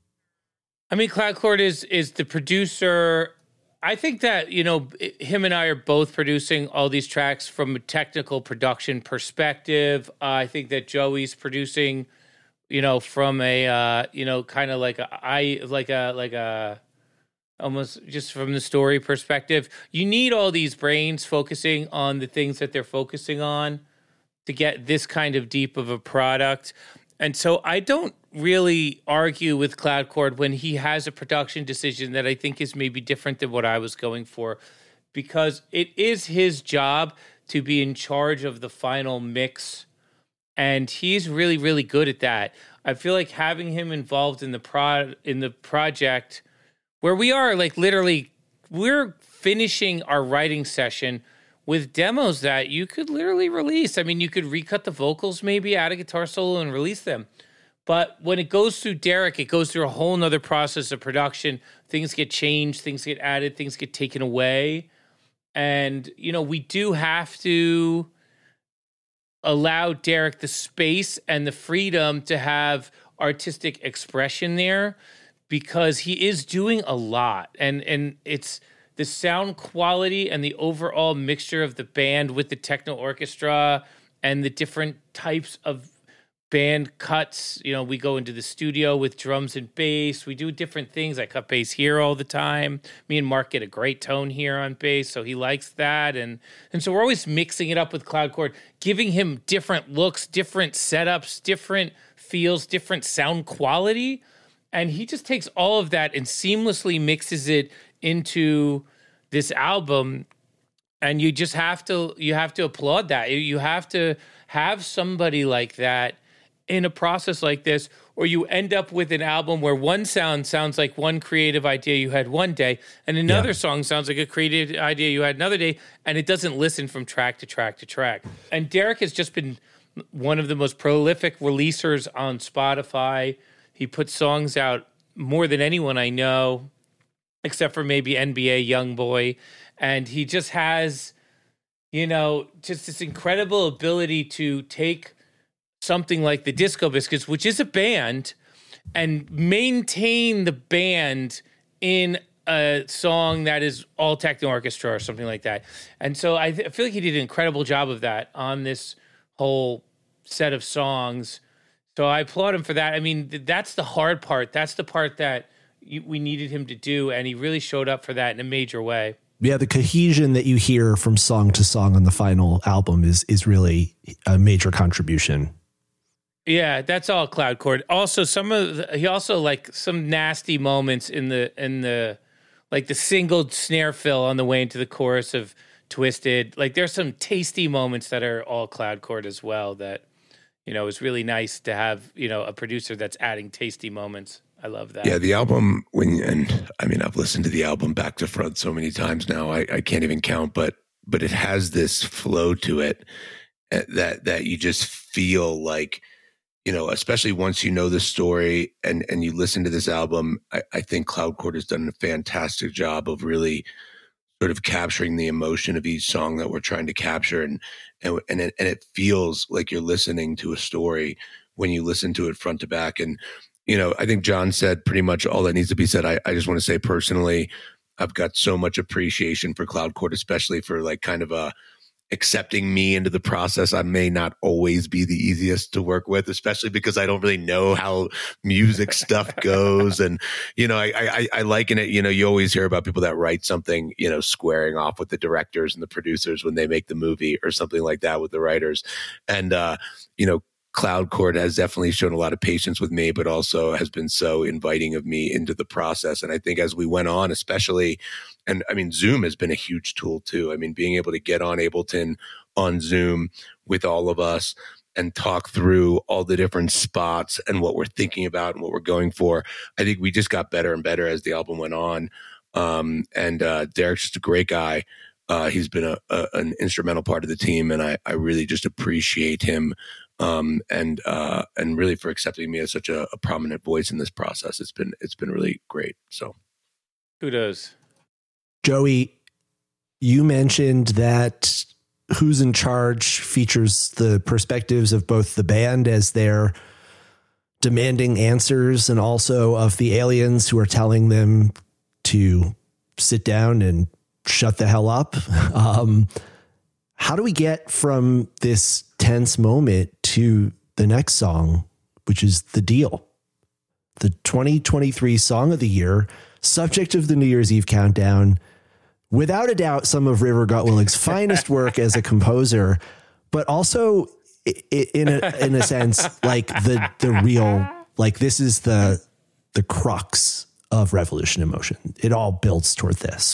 I mean, Cloud Chord is is the producer. I think that, you know, him and I are both producing all these tracks from a technical production perspective. Uh, I think that Joey's producing, you know, from a, uh, you know, kind of like a, I, like a, like a, almost just from the story perspective. You need all these brains focusing on the things that they're focusing on to get this kind of deep of a product. And so I don't really argue with Cloud Chord when he has a production decision that I think is maybe different than what I was going for, because it is his job to be in charge of the final mix, and he's really, really good at that. I feel like having him involved in the pro in the project, where we are like literally, we're finishing our writing session with demos that you could literally release. I mean, you could recut the vocals, maybe add a guitar solo and release them. But when it goes through Derek, it goes through a whole nother process of production. Things get changed, things get added, things get taken away. And, you know, we do have to allow Derek the space and the freedom to have artistic expression there, because he is doing a lot. And and it's the sound quality and the overall mixture of the band with the techno orchestra and the different types of band cuts. You know, we go into the studio with drums and bass. We do different things. I cut bass here all the time. Me and Mark get a great tone here on bass, so he likes that. And and so we're always mixing it up with Cloud Chord, giving him different looks, different setups, different feels, different sound quality. And he just takes all of that and seamlessly mixes it into this album. And you just have to you have to applaud that. You have to have somebody like that in a process like this, or you end up with an album where one sound sounds like one creative idea you had one day, and another yeah. song sounds like a creative idea you had another day, and it doesn't listen from track to track to track. And Derek has just been one of the most prolific releasers on Spotify. He puts songs out more than anyone I know, except for maybe N B A Youngboy. And he just has, you know, just this incredible ability to take something like the Disco Biscuits, which is a band, and maintain the band in a song that is all techno orchestra or something like that. And so I, th- I feel like he did an incredible job of that on this whole set of songs. So I applaud him for that. I mean, th- that's the hard part. That's the part that you, we needed him to do, and he really showed up for that in a major way.
Yeah, the cohesion that you hear from song to song on the final album is is really a major contribution.
Yeah, that's all Cloud Chord. Also, some of the, he also like some nasty moments in the in the like the single snare fill on the way into the chorus of Twisted. Like there's some tasty moments that are all Cloud Chord as well. That, you know, is really nice to have, you know, a producer that's adding tasty moments. I love that.
Yeah, the album, when and I mean, I've listened to the album back to front so many times now, I, I can't even count. But but it has this flow to it that that you just feel like, you know, especially once you know the story and and you listen to this album, I, I think Cloud Chord has done a fantastic job of really sort of capturing the emotion of each song that we're trying to capture, and and and it, and it feels like you're listening to a story when you listen to it front to back. And you know, I think John said pretty much all that needs to be said. I, I just want to say personally, I've got so much appreciation for Cloud Chord, especially for like kind of a accepting me into the process. I may not always be the easiest to work with, especially because I don't really know how music stuff goes. And, you know, I, I, I liken it, you know, you always hear about people that write something, you know, squaring off with the directors and the producers when they make the movie or something like that with the writers. And, uh, you know, Cloud Chord has definitely shown a lot of patience with me, but also has been so inviting of me into the process. And I think as we went on, especially, and I mean, Zoom has been a huge tool too. I mean, being able to get on Ableton on Zoom with all of us and talk through all the different spots and what we're thinking about and what we're going for. I think we just got better and better as the album went on. Um, and uh, Derek's just a great guy. Uh, he's been a, a, an instrumental part of the team, and I, I really just appreciate him. Um, and, uh, and really for accepting me as such a, a prominent voice in this process. It's been, it's been really great. So
kudos.
Joey, you mentioned that Who's in Charge features the perspectives of both the band as they're demanding answers and also of the aliens who are telling them to sit down and shut the hell up. Um, how do we get from this tense moment to the next song, which is The Deal, the twenty twenty-three song of the year, subject of the New Year's Eve countdown, without a doubt, some of River Gutwillig's finest work as a composer, but also in a, in a sense, like the, the real, like this is the, the crux of Revolution in Motion. It all builds toward this.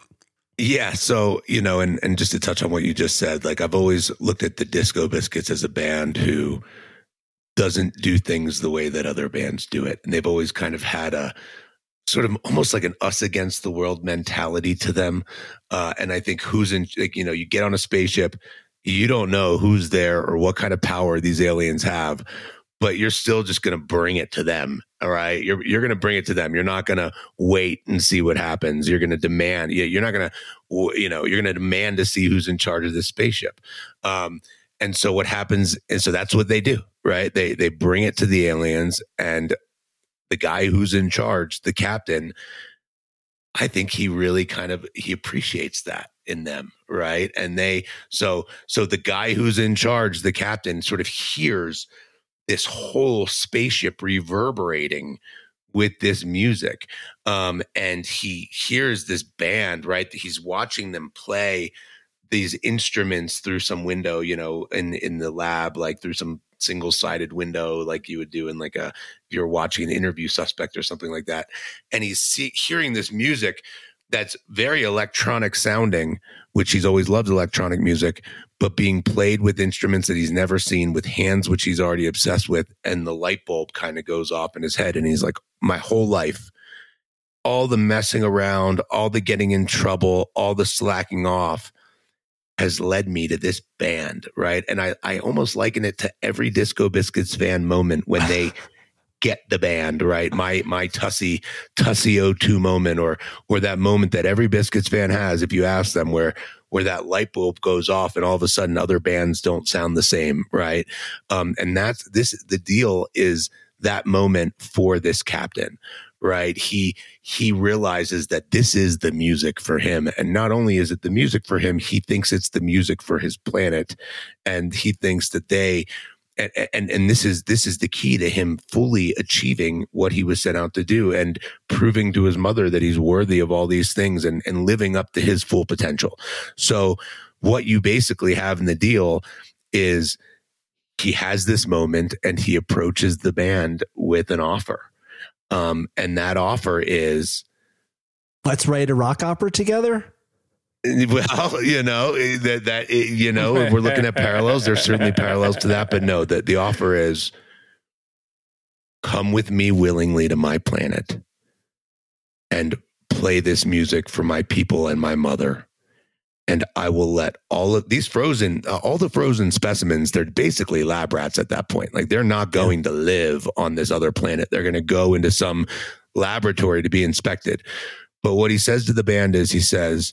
Yeah. So, you know, and, and just to touch on what you just said, like I've always looked at the Disco Biscuits as a band who doesn't do things the way that other bands do it. And they've always kind of had a sort of almost like an us against the world mentality to them. Uh, and I think who's in, like, you know, you get on a spaceship, you don't know who's there or what kind of power these aliens have, but you're still just going to bring it to them. All right. You're, you're going to bring it to them. You're not going to wait and see what happens. You're going to demand, you're not going to, you know, you're going to demand to see who's in charge of this spaceship. Um, and so what happens, and so that's what they do, right? They, they bring it to the aliens, and the guy who's in charge, the captain, I think he really kind of, he appreciates that in them. Right. And they, so, so the guy who's in charge, the captain, sort of hears this whole spaceship reverberating with this music. Um, and he hears this band, right? He's watching them play these instruments through some window, you know, in, in the lab, like through some single sided window, like you would do in like a, if you're watching an Interview Suspect or something like that. And he's see, hearing this music that's very electronic sounding, which he's always loved electronic music, but being played with instruments that he's never seen, with hands, which he's already obsessed with. And the light bulb kind of goes off in his head. And he's like, my whole life, all the messing around, all the getting in trouble, all the slacking off has led me to this band, right? And I, I almost liken it to every Disco Biscuits fan moment when they get the band, right? My my Tussie Tussie oh two moment, or or that moment that every Biscuits fan has, if you ask them, where where that light bulb goes off and all of a sudden other bands don't sound the same, right? Um, and that's this. The deal is that moment for this captain, right? He he realizes that this is the music for him, and not only is it the music for him, he thinks it's the music for his planet, and he thinks that they. And, and and this is this is the key to him fully achieving what he was set out to do, and proving to his mother that he's worthy of all these things, and, and living up to his full potential. So what you basically have in the deal is he has this moment and he approaches the band with an offer. Um, and that offer is,
let's write a rock opera together.
Well, you know, that, that, you know, if we're looking at parallels, there's certainly parallels to that, but no, that the offer is, come with me willingly to my planet and play this music for my people and my mother. And I will let all of these frozen, uh, all the frozen specimens, they're basically lab rats at that point. Like, they're not going to live on this other planet. They're going to go into some laboratory to be inspected. But what he says to the band is, he says,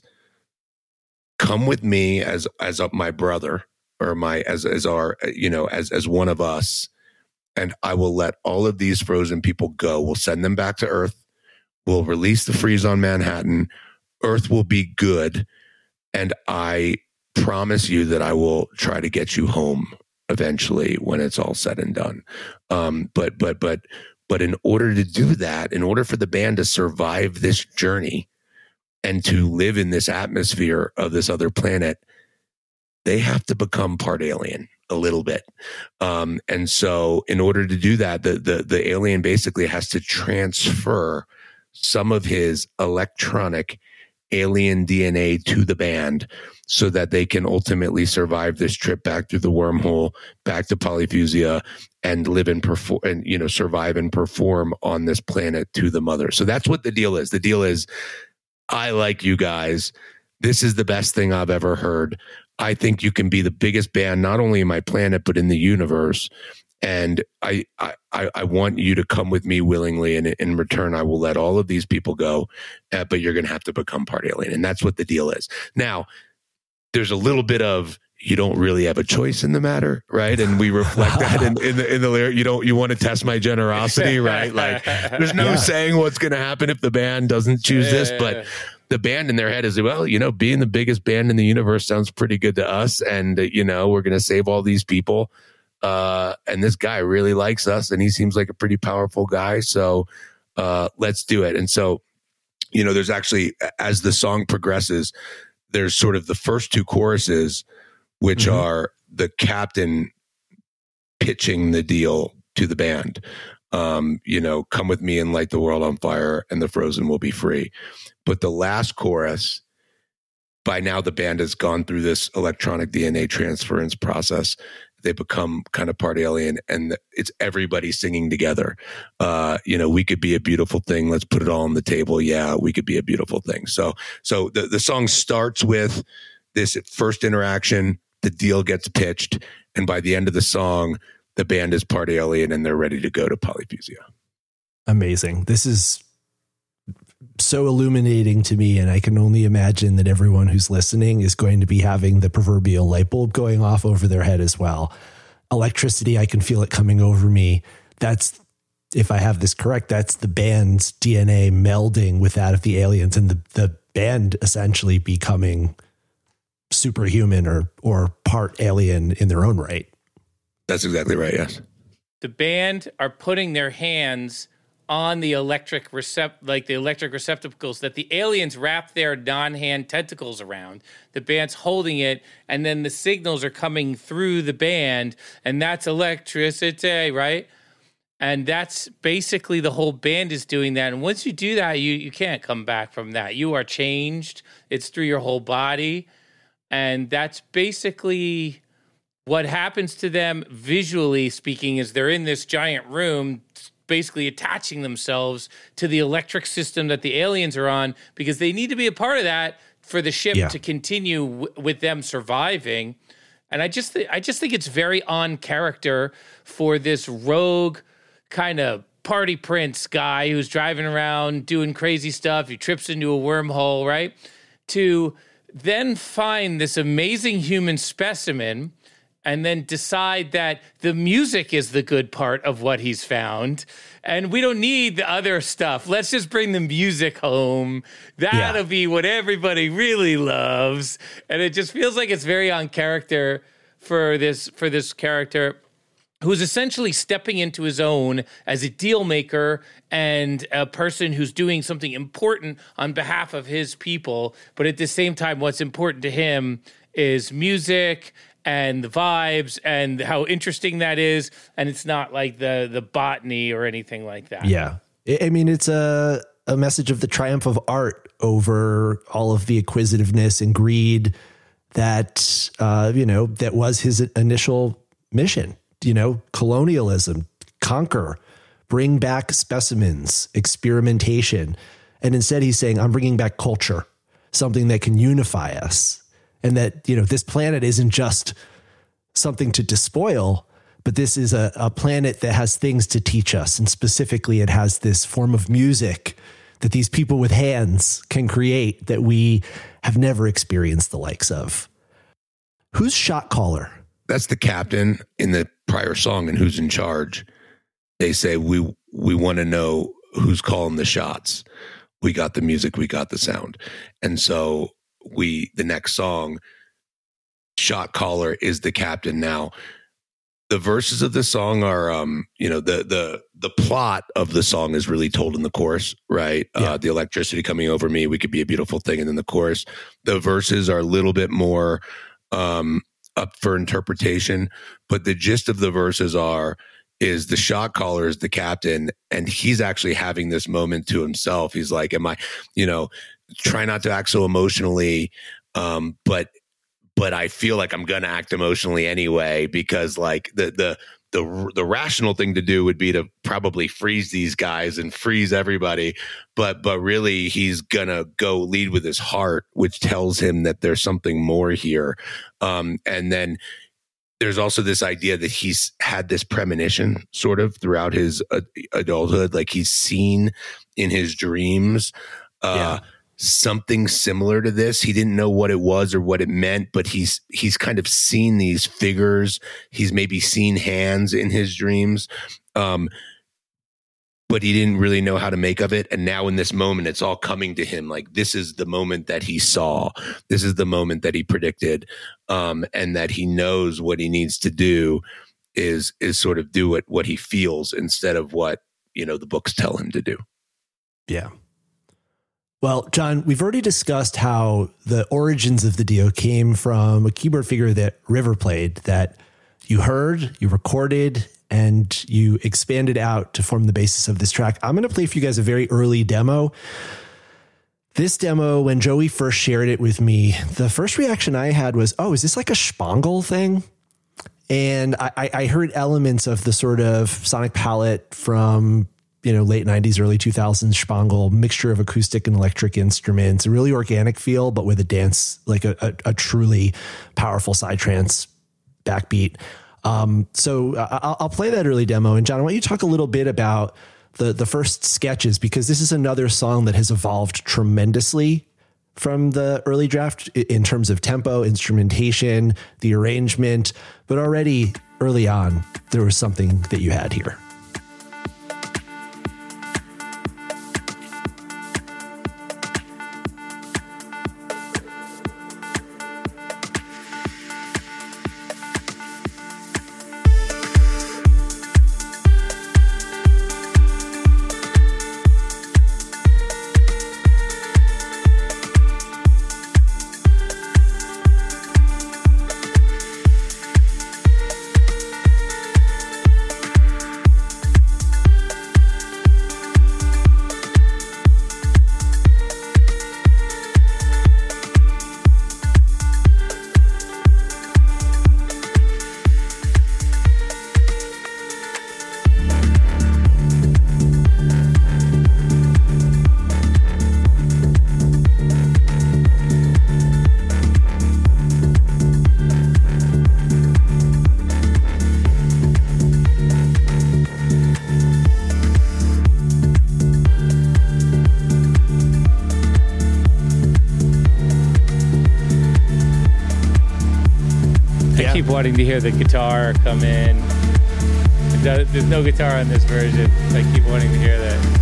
come with me as as my brother, or my as as our, you know, as as one of us, and I will let all of these frozen people go. We'll send them back to Earth. We'll release the freeze on Manhattan. Earth will be good, and I promise you that I will try to get you home eventually when it's all said and done. Um, but but but but in order to do that, in order for the band to survive this journey and to live in this atmosphere of this other planet, they have to become part alien a little bit. Um, and so in order to do that, the, the, the alien basically has to transfer some of his electronic alien D N A to the band so that they can ultimately survive this trip back through the wormhole, back to Polyphusia, and live and perform, and, you know, survive and perform on this planet to the mother. So that's what the deal is. The deal is, I like you guys. This is the best thing I've ever heard. I think you can be the biggest band, not only in my planet, but in the universe. And I, I, I want you to come with me willingly. And in return, I will let all of these people go, uh, but you're going to have to become part alien. And that's what the deal is. Now, there's a little bit of, you don't really have a choice in the matter, right? And we reflect that in, in the in the lyric. You don't, you want to test my generosity, right? Like, there's no yeah. saying what's going to happen if the band doesn't choose yeah, this, yeah, but yeah. the band in their head is, well, you know, being the biggest band in the universe sounds pretty good to us, and uh, you know, we're going to save all these people. Uh, and this guy really likes us, and he seems like a pretty powerful guy, so uh, let's do it. And so, you know, there's actually, as the song progresses, there's sort of the first two choruses, which mm-hmm. are the captain pitching the deal to the band. Um, you know, come with me and light the world on fire, and the frozen will be free. But the last chorus, by now the band has gone through this electronic D N A transference process. They become kind of part alien, and it's everybody singing together. Uh, you know, we could be a beautiful thing. Let's put it all on the table. Yeah, we could be a beautiful thing. So, so the, the song starts with this first interaction. The deal gets pitched, and by the end of the song, the band is part alien and they're ready to go to Polyphusia.
Amazing. This is so illuminating to me, and I can only imagine that everyone who's listening is going to be having the proverbial light bulb going off over their head as well. Electricity, I can feel it coming over me. That's if I have this correct, that's the band's D N A melding with that of the aliens, and the, the band essentially becoming superhuman or or part alien in their own right.
That's exactly right, yes.
The band are putting their hands on the electric recept like the electric receptacles that the aliens wrap their non-hand tentacles around. The band's holding it, and then the signals are coming through the band, and that's electricity, right? And that's basically the whole band is doing that. And once you do that, you you can't come back from that. You are changed. It's through your whole body. And that's basically what happens to them visually speaking is they're in this giant room basically attaching themselves to the electric system that the aliens are on because they need to be a part of that for the ship yeah. to continue w- with them surviving. And I just th- I just think it's very on character for this rogue kind of party prince guy who's driving around doing crazy stuff. He trips into a wormhole, right? To then find this amazing human specimen and then decide that the music is the good part of what he's found. And we don't need the other stuff. Let's just bring the music home. That'll yeah. be what everybody really loves. And it just feels like it's very on character for this for this character who's essentially stepping into his own as a deal maker and a person who's doing something important on behalf of his people. But at the same time, what's important to him is music and the vibes and how interesting that is. And it's not like the the botany or anything like that.
Yeah. I mean, it's a, a message of the triumph of art over all of the acquisitiveness and greed that, uh, you know, that was his initial mission. You know, colonialism, conquer, bring back specimens, experimentation. And instead he's saying, I'm bringing back culture, something that can unify us. And that, you know, this planet isn't just something to despoil, but this is a, a planet that has things to teach us. And specifically, it has this form of music that these people with hands can create that we have never experienced the likes of. Who's shot caller?
That's the captain in the prior song, and who's in charge. They say, we we want to know who's calling the shots. We got the music, we got the sound. And so we, the next song, shot caller is the captain. Now, the verses of the song are, um, you know, the the the plot of the song is really told in the chorus, right? Yeah. Uh, the electricity coming over me, we could be a beautiful thing. And then the chorus, the verses are a little bit more um, up for interpretation, but the gist of the verses are, is the shot caller is the captain, and he's actually having this moment to himself. He's like, am I, you know, try not to act so emotionally, um, but but I feel like I'm gonna act emotionally anyway, because like the the the the rational thing to do would be to probably freeze these guys and freeze everybody, but but really he's gonna go lead with his heart, which tells him that there's something more here. Um, and then there's also this idea that he's had this premonition sort of throughout his uh, adulthood, like he's seen in his dreams uh, yeah. something similar to this. He didn't know what it was or what it meant, but he's he's kind of seen these figures. He's maybe seen hands in his dreams, um, but he didn't really know how to make of it. And now in this moment, it's all coming to him. Like, this is the moment that he saw. This is the moment that he predicted, um, and that he knows what he needs to do is is sort of do it what he feels instead of what, you know, the books tell him to do.
Yeah. Well, John, we've already discussed how the origins of the Dio came from a keyboard figure that River played, that you heard, you recorded, and you expanded out to form the basis of this track. I'm going to play for you guys a very early demo. This demo, when Joey first shared it with me, the first reaction I had was, oh, is this like a Spangle thing? And I, I heard elements of the sort of sonic palette from, you know, late nineties, early two thousands Spangle, mixture of acoustic and electric instruments, a really organic feel, but with a dance, like a, a, a truly powerful psytrance backbeat. Um, so I'll, I'll play that early demo. And John, why don't you talk a little bit about the, the first sketches, because this is another song that has evolved tremendously from the early draft in terms of tempo, instrumentation, the arrangement, but already early on, there was something that you had here.
wanting to hear the guitar come in. There's no guitar on this version. I keep wanting to hear that.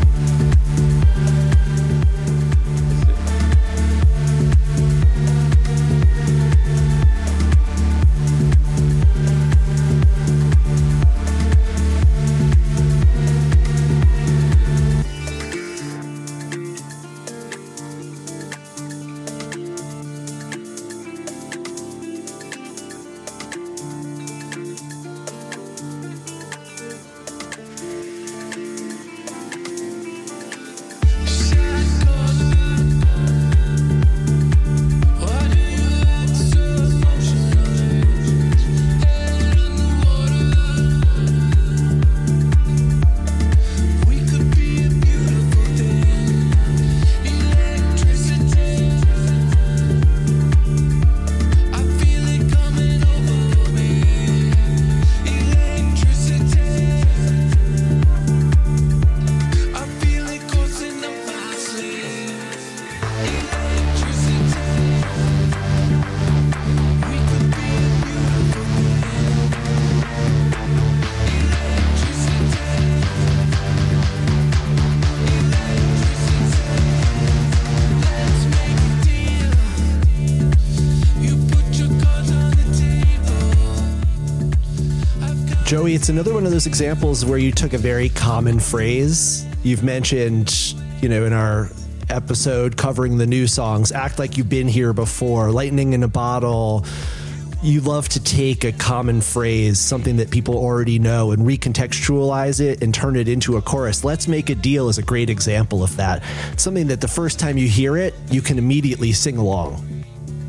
Joey, it's another one of those examples where you took a very common phrase. You've mentioned, you know, in our episode covering the new songs, Act Like You've Been Here Before, Lightning in a Bottle. You love to take a common phrase, something that people already know, and recontextualize it and turn it into a chorus. Let's Make a Deal is a great example of that. It's something that the first time you hear it, you can immediately sing along.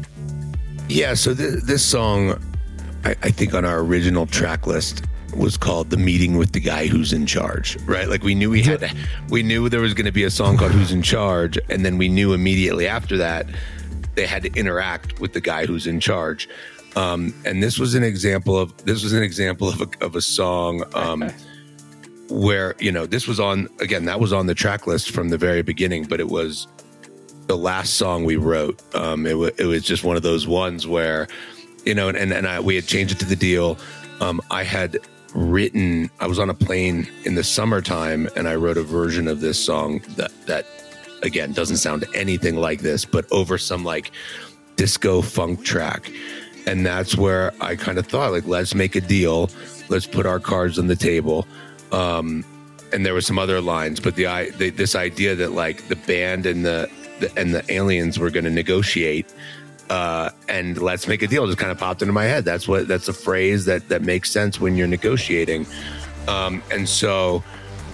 Yeah, so th- this song, I, I think on our original track list, was called The Meeting with the Guy Who's in Charge, right? Like we knew we had to, we knew there was going to be a song called Who's in Charge, and then we knew immediately after that they had to interact with the guy who's in charge. Um, and this was an example of this was an example of a, of a song um, where, you know, this was on, again, that was on the track list from the very beginning, but it was the last song we wrote. Um, it, w- it was just one of those ones where, you know, and, and I, we had changed it to the deal. Um, I had written, I was on a plane in the summertime and I wrote a version of this song that, that again, doesn't sound anything like this, but over some like disco funk track. And that's where I kind of thought, like, let's make a deal. Let's put our cards on the table. Um, and there were some other lines, but the, the this idea that like the band and the, the and the aliens were going to negotiate, uh, and let's make a deal just kind of popped into my head. That's what that's a phrase that that makes sense when you're negotiating. Um, and so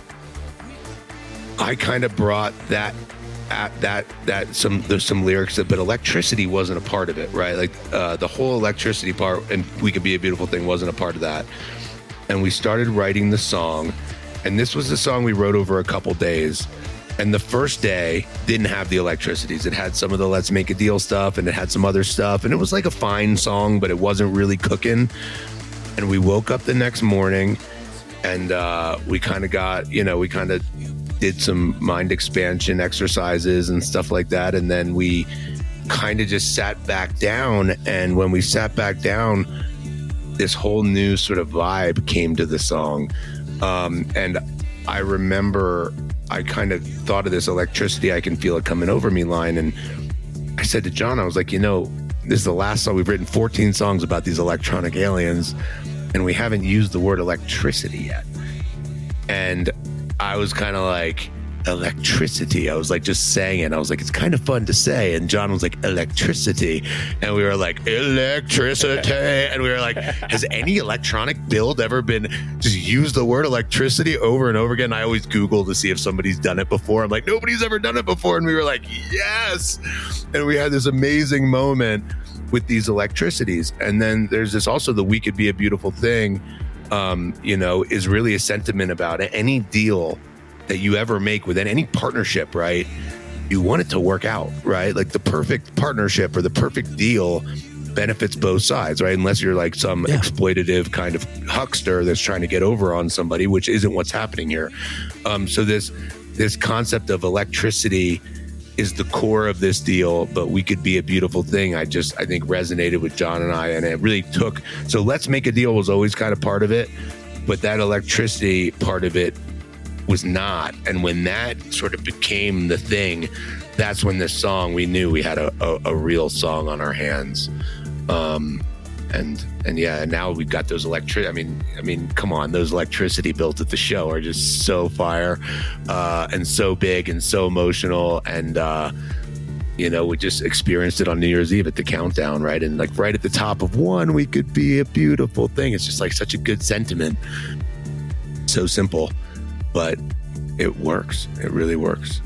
I kind of brought that. At that that some there's some lyrics that, but electricity wasn't a part of it, right? Like uh, the whole electricity part, and We Could Be a Beautiful Thing wasn't a part of that. And we started writing the song, and this was the song we wrote over a couple days. And the first day didn't have the electricities. It had some of the Let's Make a Deal stuff, and it had some other stuff, and it was like a fine song, but it wasn't really cooking. And we woke up the next morning, and uh, we kind of got, you know, we kind of did some mind expansion exercises and stuff like that. And then we kind of just sat back down. And when we sat back down, this whole new sort of vibe came to the song. Um, and I remember I kind of thought of this electricity, I can feel it coming over me line. And I said to John, I was like, you know, this is the last song. We've written fourteen songs about these electronic aliens, and we haven't used the word electricity yet. And I was kind of like, electricity. I was like just saying it. I was like, it's kind of fun to say. And John was like, electricity. And we were like, electricity. And we were like, has any electronic build ever been just use the word electricity over and over again? I always Google to see if somebody's done it before. I'm like, nobody's ever done it before. And we were like, yes. And we had this amazing moment with these electricities. And then there's this also the We Could Be a Beautiful Thing. Um, you know, is really a sentiment about it. Any deal that you ever make with any partnership, right? You want it to work out, right? Like the perfect partnership or the perfect deal benefits both sides, right? Unless you're like some yeah. exploitative kind of huckster that's trying to get over on somebody, which isn't what's happening here. Um, so this this concept of electricity is the core of this deal, but We Could Be a Beautiful Thing, I just, I think resonated with John and I, and it really took, so Let's Make a Deal was always kind of part of it, but that electricity part of it was not. And when that sort of became the thing, that's when this song, we knew we had a, a, a real song on our hands. Um, and, and yeah, and now we've got those electric, I mean, I mean, come on, those electricity built at the show are just so fire, uh, and so big and so emotional. And, uh, you know, we just experienced it on New Year's Eve at the countdown, right? And like right at the top of one, We Could Be a Beautiful Thing. It's just like such a good sentiment. So simple, but it works. It really works.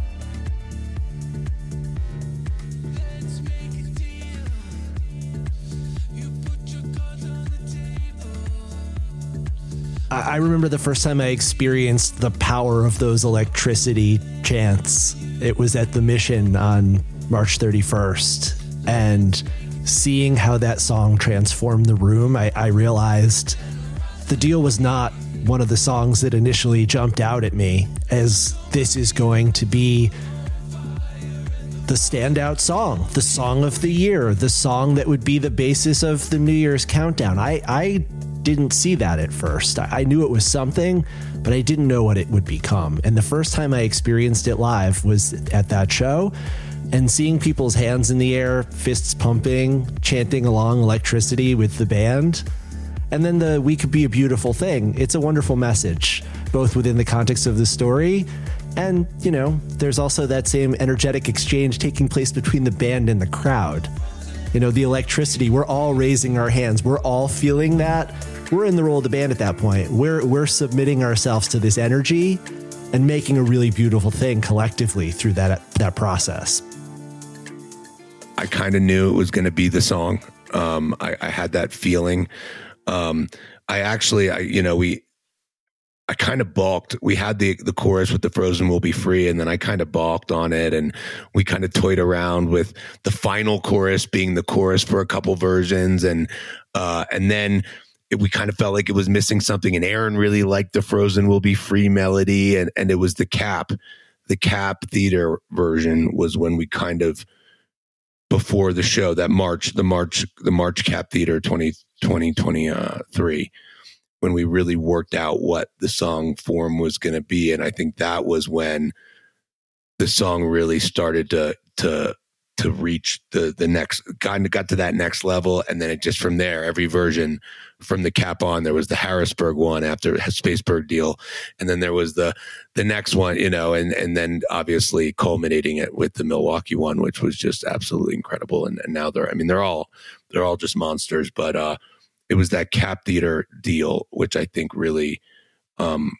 I remember the first time I experienced the power of those electricity chants. It was at the Mission on March thirty-first, and seeing how that song transformed the room, I, I realized The Deal was not one of the songs that initially jumped out at me as this is going to be the standout song, the song of the year, the song that would be the basis of the New Year's countdown. I, I didn't see that at first. I knew it was something, but I didn't know what it would become. And the first time I experienced it live was at that show, and seeing people's hands in the air, fists pumping, chanting along Electricity with the band. And then the We Could Be a Beautiful Thing. It's a wonderful message, both within the context of the story, and, you know, there's also that same energetic exchange taking place between the band and the crowd. You know, the electricity, we're all raising our hands. We're all feeling that. We're in the role of the band at that point. We're we're submitting ourselves to this energy and making a really beautiful thing collectively through that that process.
I kind of knew it was going to be the song. Um, I, I had that feeling. Um, I actually, I, you know, we, I kind of balked. We had the the chorus with the Frozen Will Be Free, and then I kind of balked on it, and we kind of toyed around with the final chorus being the chorus for a couple versions, and uh, and then it, we kind of felt like it was missing something. And Aaron really liked the Frozen Will Be Free melody, and and it was the Cap, the Cap Theater version was when we kind of before the show that March, the March, the March Cap Theater twenty twenty-three. When we really worked out what the song form was going to be. And I think that was when the song really started to, to, to reach the, the next, kind of got to that next level. And then it just from there, every version from the Cap on, there was the Harrisburg one after Spaceberg deal. And then there was the, the next one, you know, and, and then obviously culminating it with the Milwaukee one, which was just absolutely incredible. And, and now they're, I mean, they're all, they're all just monsters, but, uh, it was that Cap Theater deal, which I think really um,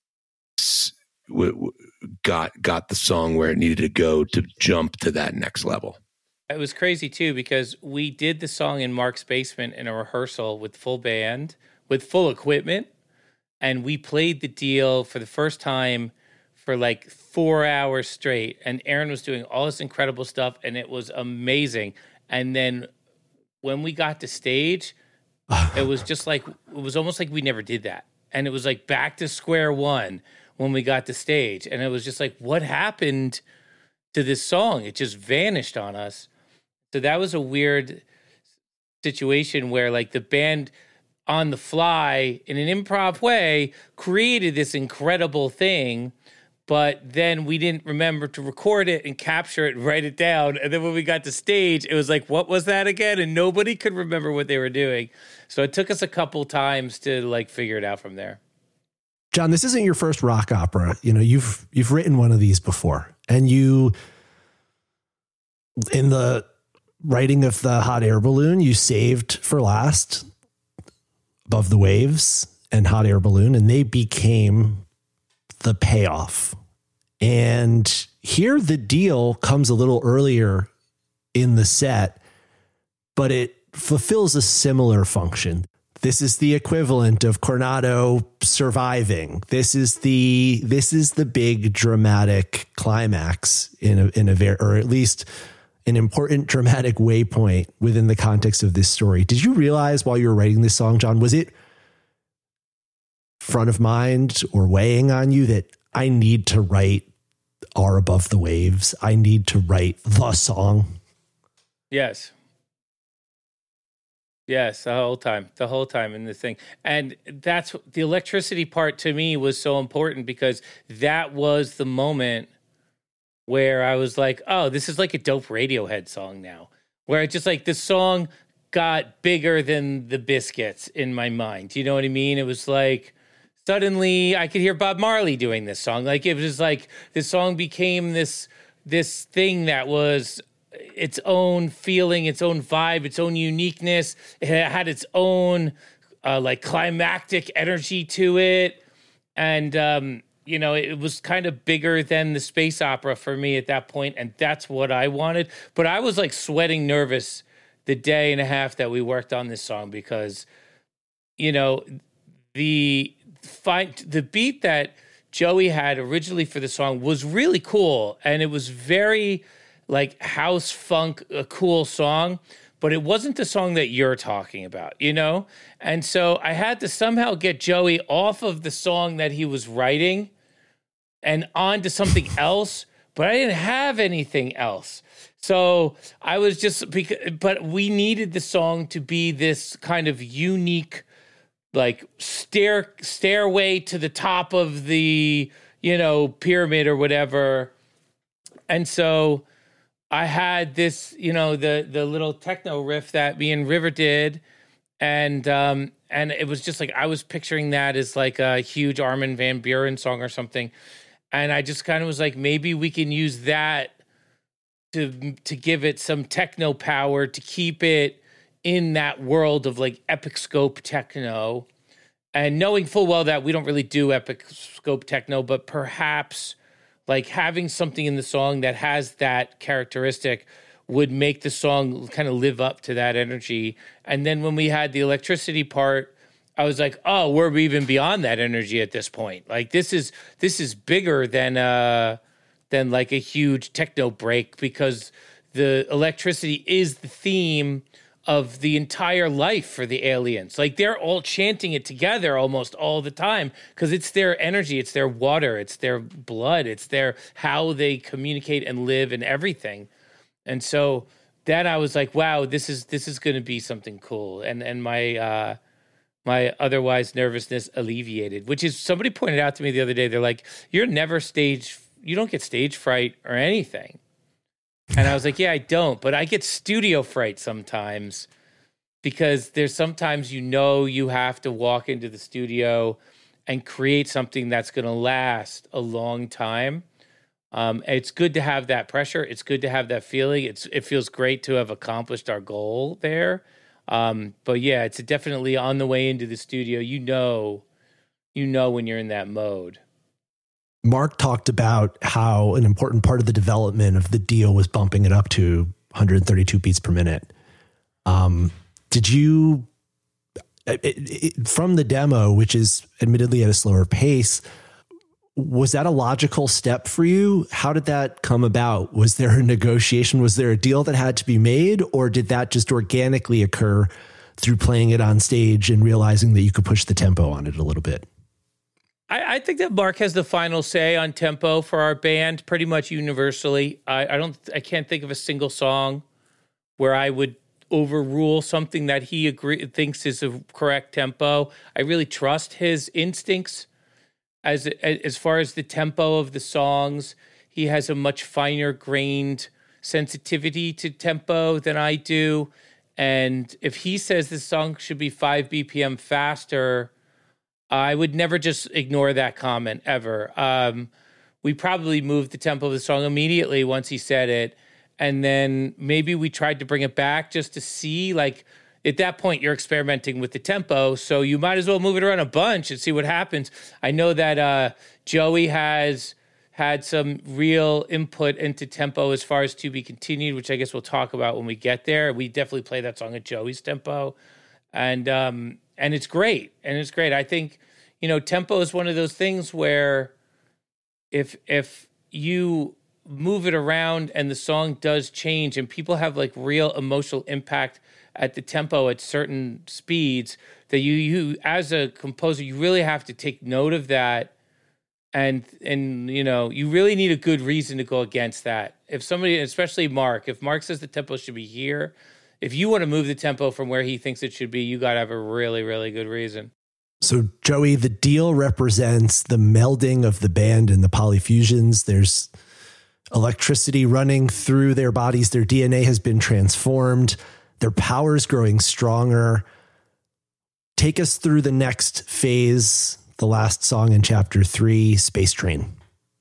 w- w- got got the song where it needed to go to jump to that next level.
It was crazy, too, because we did the song in Mark's basement in a rehearsal with full band, with full equipment, and we played the deal for the first time for like four hours straight, and Aaron was doing all this incredible stuff, and it was amazing. And then when we got to stage, it was just like, it was almost like we never did that. And it was like back to square one when we got to stage. And it was just like, what happened to this song? It just vanished on us. So that was a weird situation where like the band on the fly in an improv way created this incredible thing, but then we didn't remember to record it and capture it and write it down. And then when we got to stage, it was like, what was that again? And nobody could remember what they were doing. So it took us a couple times to like figure it out from there.
John, this isn't your first rock opera. You know, you've you've written one of these before, and you, in the writing of the Hot Air Balloon, you saved for last Above the Waves and Hot Air Balloon, and they became the payoff. And here the deal comes a little earlier in the set, but it fulfills a similar function. This is the equivalent of Coronado surviving. This is the this is the big dramatic climax in a in a very, or at least an important dramatic waypoint within the context of this story. Did you realize while you were writing this song, John, was it front of mind or weighing on you that I need to write are above the waves. I need to write the song.
Yes. Yes, the whole time, the whole time in the thing. And that's the electricity part to me was so important because that was the moment where I was like, oh, this is like a dope Radiohead song now. Where it just like the song got bigger than the Biscuits in my mind. You know what I mean? It was like suddenly I could hear Bob Marley doing this song. Like it was like the song became this this thing that was its own feeling, its own vibe, its own uniqueness. It had its own uh, like climactic energy to it. And, um, you know, it was kind of bigger than the space opera for me at that point, and that's what I wanted. But I was like sweating nervous the day and a half that we worked on this song because, you know, the fight, the beat that Joey had originally for the song was really cool, and it was very like house funk, a cool song, but it wasn't the song that you're talking about, you know? And so I had to somehow get Joey off of the song that he was writing and onto something else, but I didn't have anything else. So I was just, but we needed the song to be this kind of unique, like stair stairway to the top of the, you know, pyramid or whatever. And so I had this, you know, the the little techno riff that me and River did, and um, and it was just like I was picturing that as like a huge Armin van Buuren song or something, and I just kind of was like, maybe we can use that to to give it some techno power to keep it in that world of like epic scope techno, and knowing full well that we don't really do epic scope techno, but perhaps like having something in the song that has that characteristic would make the song kind of live up to that energy. And then when we had the electricity part, I was like, oh, we're even beyond that energy at this point. Like this is this is bigger than uh than like a huge techno break, because the electricity is the theme of the entire life for the aliens. Like they're all chanting it together almost all the time because it's their energy, it's their water, it's their blood, it's their how they communicate and live and everything. And so then I was like, wow, this is this is going to be something cool. And and my uh, my otherwise nervousness alleviated, which is somebody pointed out to me the other day. They're like, you're never stage, you don't get stage fright or anything. And I was like, yeah, I don't, but I get studio fright sometimes because there's sometimes, you know, you have to walk into the studio and create something that's going to last a long time. Um, it's good to have that pressure. It's good to have that feeling. It's it feels great to have accomplished our goal there. Um, but yeah, it's definitely on the way into the studio. You know, you know when you're in that mode.
Mark talked about how an important part of the development of the deal was bumping it up to one hundred thirty-two beats per minute. Um, did you, it, it, from the demo, which is admittedly at a slower pace, was that a logical step for you? How did that come about? Was there a negotiation? Was there a deal that had to be made, or did that just organically occur through playing it on stage and realizing that you could push the tempo on it a little bit?
I, I think that Mark has the final say on tempo for our band pretty much universally. I, I don't, I can't think of a single song where I would overrule something that he agree, thinks is a correct tempo. I really trust his instincts as as far as the tempo of the songs. He has a much finer grained sensitivity to tempo than I do. And if he says the song should be five B P M faster, I would never just ignore that comment ever. Um, we probably moved the tempo of the song immediately once he said it. And then maybe we tried to bring it back just to see, like, at that point, you're experimenting with the tempo. So you might as well move it around a bunch and see what happens. I know that uh, Joey has had some real input into tempo as far as To Be Continued, which I guess we'll talk about when we get there. We definitely play that song at Joey's tempo. And, um, And it's great. And it's great. I think, you know, tempo is one of those things where if if you move it around and the song does change and people have like real emotional impact at the tempo at certain speeds, that you, you as a composer, you really have to take note of that And, and you know, you really need a good reason to go against that. If somebody, especially Mark, if Mark says the tempo should be here, if you want to move the tempo from where he thinks it should be, you got to have a really, really good reason.
So, Joey, the deal represents the melding of the band and the Polyfusions. There's electricity running through their bodies. Their D N A has been transformed. Their power's growing stronger. Take us through the next phase, the last song in chapter three, Space Train.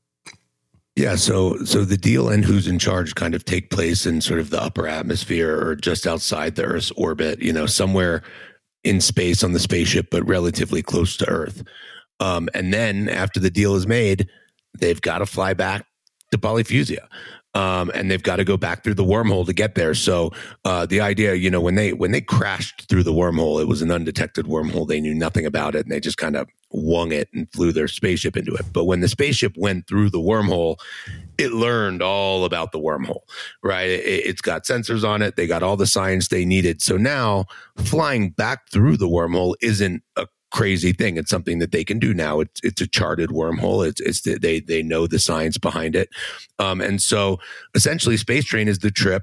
Yeah, so so the deal and who's in charge kind of take place in sort of the upper atmosphere or just outside the Earth's orbit, you know, somewhere in space on the spaceship, but relatively close to Earth. Um, and then after the deal is made, they've got to fly back to Polyphusia. Um, and they've got to go back through the wormhole to get there. So uh, the idea, you know, when they when they crashed through the wormhole, it was an undetected wormhole. They knew nothing about it, and they just kind of wung it and flew their spaceship into it. But when the spaceship went through the wormhole, it learned all about the wormhole, right? It, it's got sensors on it. They got all the science they needed. So now flying back through the wormhole isn't a crazy thing. It's something that they can do now. It's it's a charted wormhole. It's it's the, they they know the science behind it, um, and so essentially, Space Train is the trip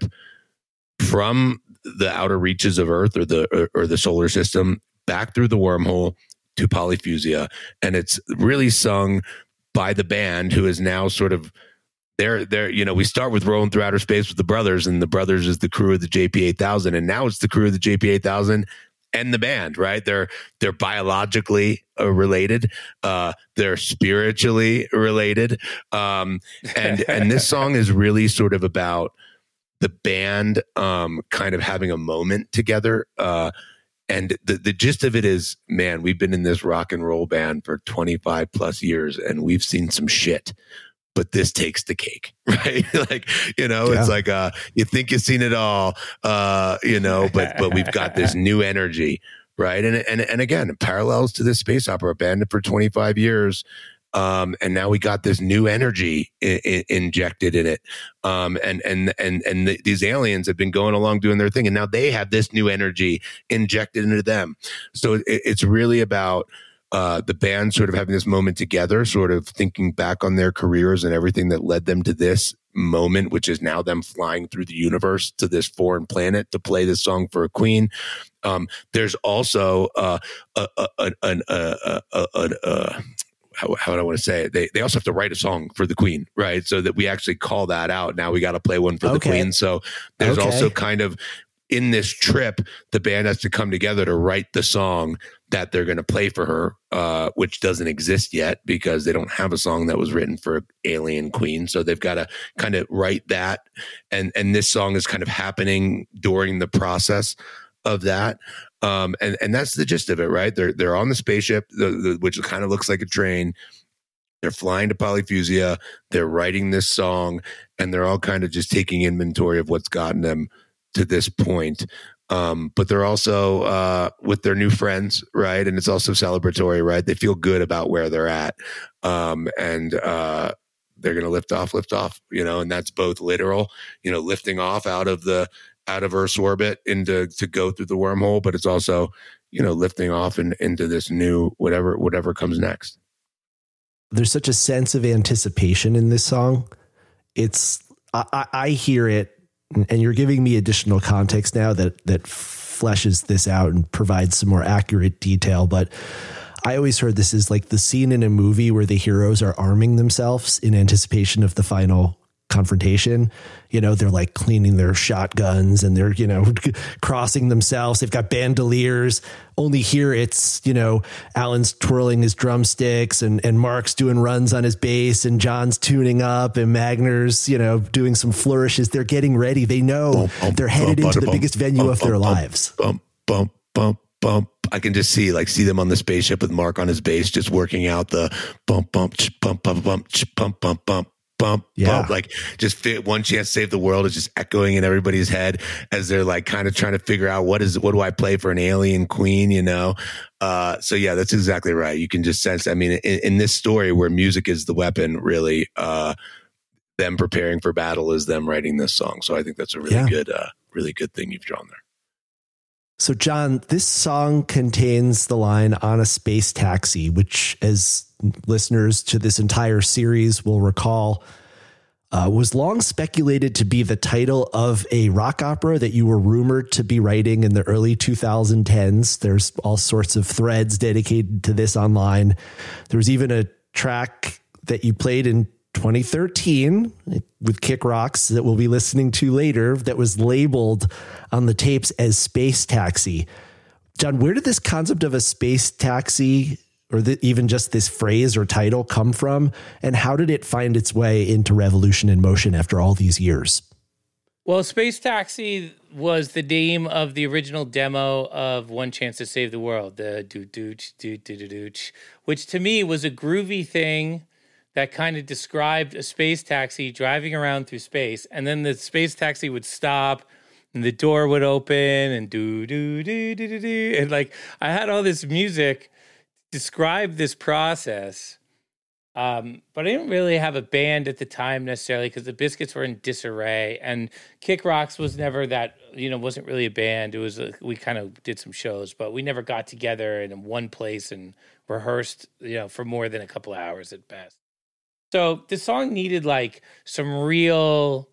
from the outer reaches of Earth or the or, or the solar system back through the wormhole to Polyphusia, and it's really sung by the band, who is now sort of they're they're you know we start with Rolling Through Outer Space with the brothers, and the brothers is the crew of the J P eight thousand, and now it's the crew of the J P eight thousand. And the band, right? They're they're biologically uh, related. Uh, they're spiritually related. Um, and and this song is really sort of about the band um, kind of having a moment together. Uh, and the the gist of it is, man, we've been in this rock and roll band for twenty-five plus years, and we've seen some shit. But this takes the cake, right? Like, you know, yeah. It's like, uh, you think you've seen it all, uh, you know, but, but we've got this new energy, right? And, and, and again, parallels to this space opera abandoned for twenty-five years. Um, and now we got this new energy I- I injected in it. Um, and, and, and, and the, these aliens have been going along doing their thing, and now they have this new energy injected into them. So it, it's really about, Uh, the band sort of having this moment together, sort of thinking back on their careers and everything that led them to this moment, which is now them flying through the universe to this foreign planet to play this song for a queen. Um, there's also uh, a, a, a, a, a, a, a, a how, how do I want to say it? They, they also have to write a song for the queen, right? So that we actually call that out. Now we got to play one for okay. the queen. So there's okay. also kind of, in this trip, the band has to come together to write the song that they're going to play for her, uh, which doesn't exist yet because they don't have a song that was written for Alien Queen. So they've got to kind of write that. And, and this song is kind of happening during the process of that. Um, and, and that's the gist of it, right? They're, they're on the spaceship, the, the, which kind of looks like a train. They're flying to Polyphusia. They're writing this song, and they're all kind of just taking inventory of what's gotten them to this point. Um, but they're also uh, with their new friends, right? And it's also celebratory, right? They feel good about where they're at. Um, and uh, they're going to lift off, lift off, you know, and that's both literal, you know, lifting off out of the, out of Earth's orbit into, to go through the wormhole, but it's also, you know, lifting off and into this new, whatever, whatever comes next.
There's such a sense of anticipation in this song. It's, I, I hear it, and you're giving me additional context now that, that fleshes this out and provides some more accurate detail. But I always heard this is like the scene in a movie where the heroes are arming themselves in anticipation of the final confrontation. You know, they're like cleaning their shotguns and they're, you know, crossing themselves. They've got bandoliers. Only here it's, you know, Alan's twirling his drumsticks and, and Mark's doing runs on his bass and John's tuning up and Magner's, you know, doing some flourishes. They're getting ready. They know bump, bump, they're headed bump, into the bump, biggest venue bump, of their bump, lives.
Bump, bump, bump, bump. I can just see like see them on the spaceship with Mark on his bass, just working out the bump, bump, bump, bump, bump, bump, bump, bump. Bump, yeah. bump, like just fit one chance to save the world is just echoing in everybody's head as they're like kind of trying to figure out what is, what do I play for an alien queen, you know? Uh, so yeah, that's exactly right. You can just sense, I mean, in, in this story where music is the weapon, really, uh, them preparing for battle is them writing this song. So I think that's a really yeah. good, uh, really good thing you've drawn there.
So John, this song contains the line "on a space taxi," which, as listeners to this entire series will recall, uh, was long speculated to be the title of a rock opera that you were rumored to be writing in the early twenty tens. There's all sorts of threads dedicated to this online. There was even a track that you played in twenty thirteen with Kick Rocks that we'll be listening to later that was labeled on the tapes as Space Taxi. John, where did this concept of a space taxi or the, even just this phrase or title come from? And how did it find its way into Revolution in Motion after all these years?
Well, Space Taxi was the name of the original demo of One Chance to Save the World, the doo doo doo doo doo, which to me was a groovy thing that kind of described a space taxi driving around through space. And then the space taxi would stop and the door would open and do, do, do, do, do, do. And like, I had all this music describe this process. Um, but I didn't really have a band at the time necessarily because the Biscuits were in disarray and Kick Rocks was never that, you know, wasn't really a band. It was, a, we kind of did some shows, but we never got together in one place and rehearsed, you know, for more than a couple of hours at best. So the song needed like some real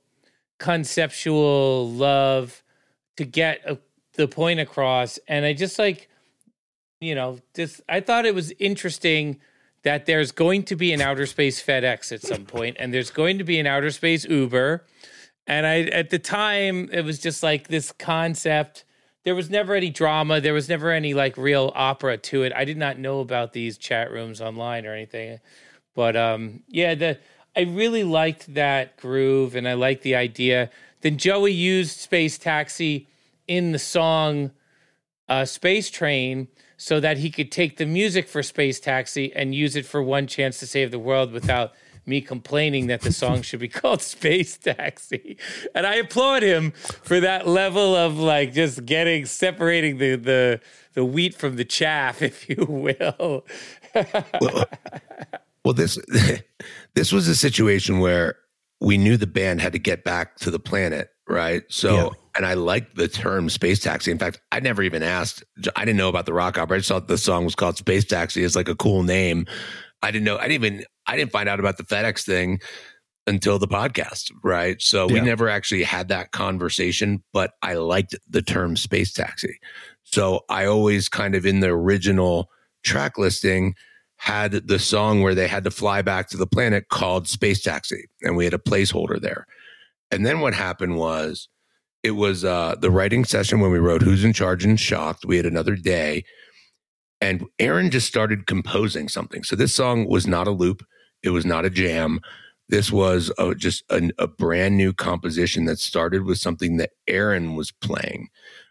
conceptual love to get a, the point across. And I just like, you know, just, I thought it was interesting that there's going to be an outer space FedEx at some point, and there's going to be an outer space Uber. And I, at the time, it was just like this concept. There was never any drama. There was never any like real opera to it. I did not know about these chat rooms online or anything. But um, yeah, the I really liked that groove, and I liked the idea. Then Joey used Space Taxi in the song uh, Space Train so that he could take the music for Space Taxi and use it for One Chance to Save the World without me complaining that the song should be called Space Taxi. And I applaud him for that level of like just getting, separating the the, the wheat from the chaff, if you will.
well, well, this this was a situation where we knew the band had to get back to the planet, right? So, yeah. And I liked the term Space Taxi. In fact, I never even asked. I didn't know about the rock opera. I just thought the song was called Space Taxi. It's like a cool name. I didn't know. I didn't even. I didn't find out about the FedEx thing until the podcast, right? So yeah. We never actually had that conversation. But I liked the term Space Taxi. So I always kind of in the original track listing had the song where they had to fly back to the planet called Space Taxi, and we had a placeholder there. And then what happened was it was uh, the writing session when we wrote Who's in Charge and Shocked. We had another day, and Aaron just started composing something. So this song was not a loop. It was not a jam. This was a, just a, a brand new composition that started with something that Aaron was playing.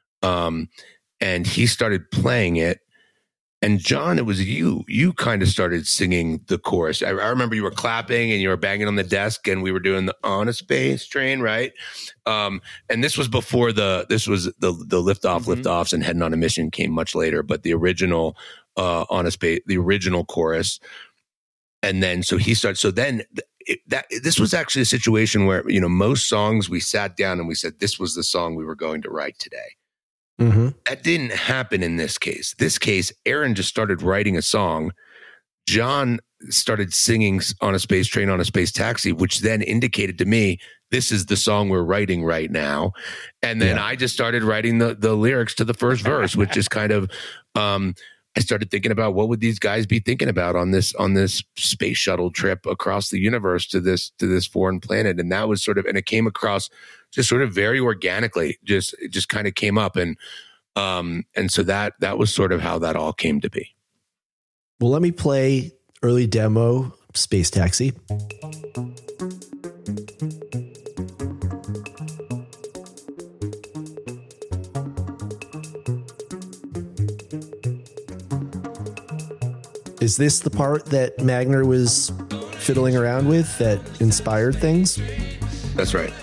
Um, and he started playing it. And John, it was you. You kind of started singing the chorus. I, I remember you were clapping and you were banging on the desk, and we were doing the On a Space Train, right? Um, and this was before the this was the the lift off, mm-hmm. lift offs, and Heading on a Mission came much later. But the original uh, On a Space, the original chorus, and then so he started. So then it, that this was actually a situation where, you know, most songs we sat down and we said this was the song we were going to write today. Mm-hmm. That didn't happen in this case. This case, Aaron just started writing a song. John started singing On a Space Train, On a Space Taxi, which then indicated to me, this is the song we're writing right now. And then yeah. I just started writing the, the lyrics to the first verse, which is kind of, um, I started thinking about what would these guys be thinking about on this, on this space shuttle trip across the universe to this, to this foreign planet. And that was sort of, and it came across just sort of very organically, just, it just kind of came up. And, um, and so that, that was sort of how that all came to be.
Well, let me play early demo Space Taxi. Is this the part that Magner was fiddling around with that inspired things?
That's right.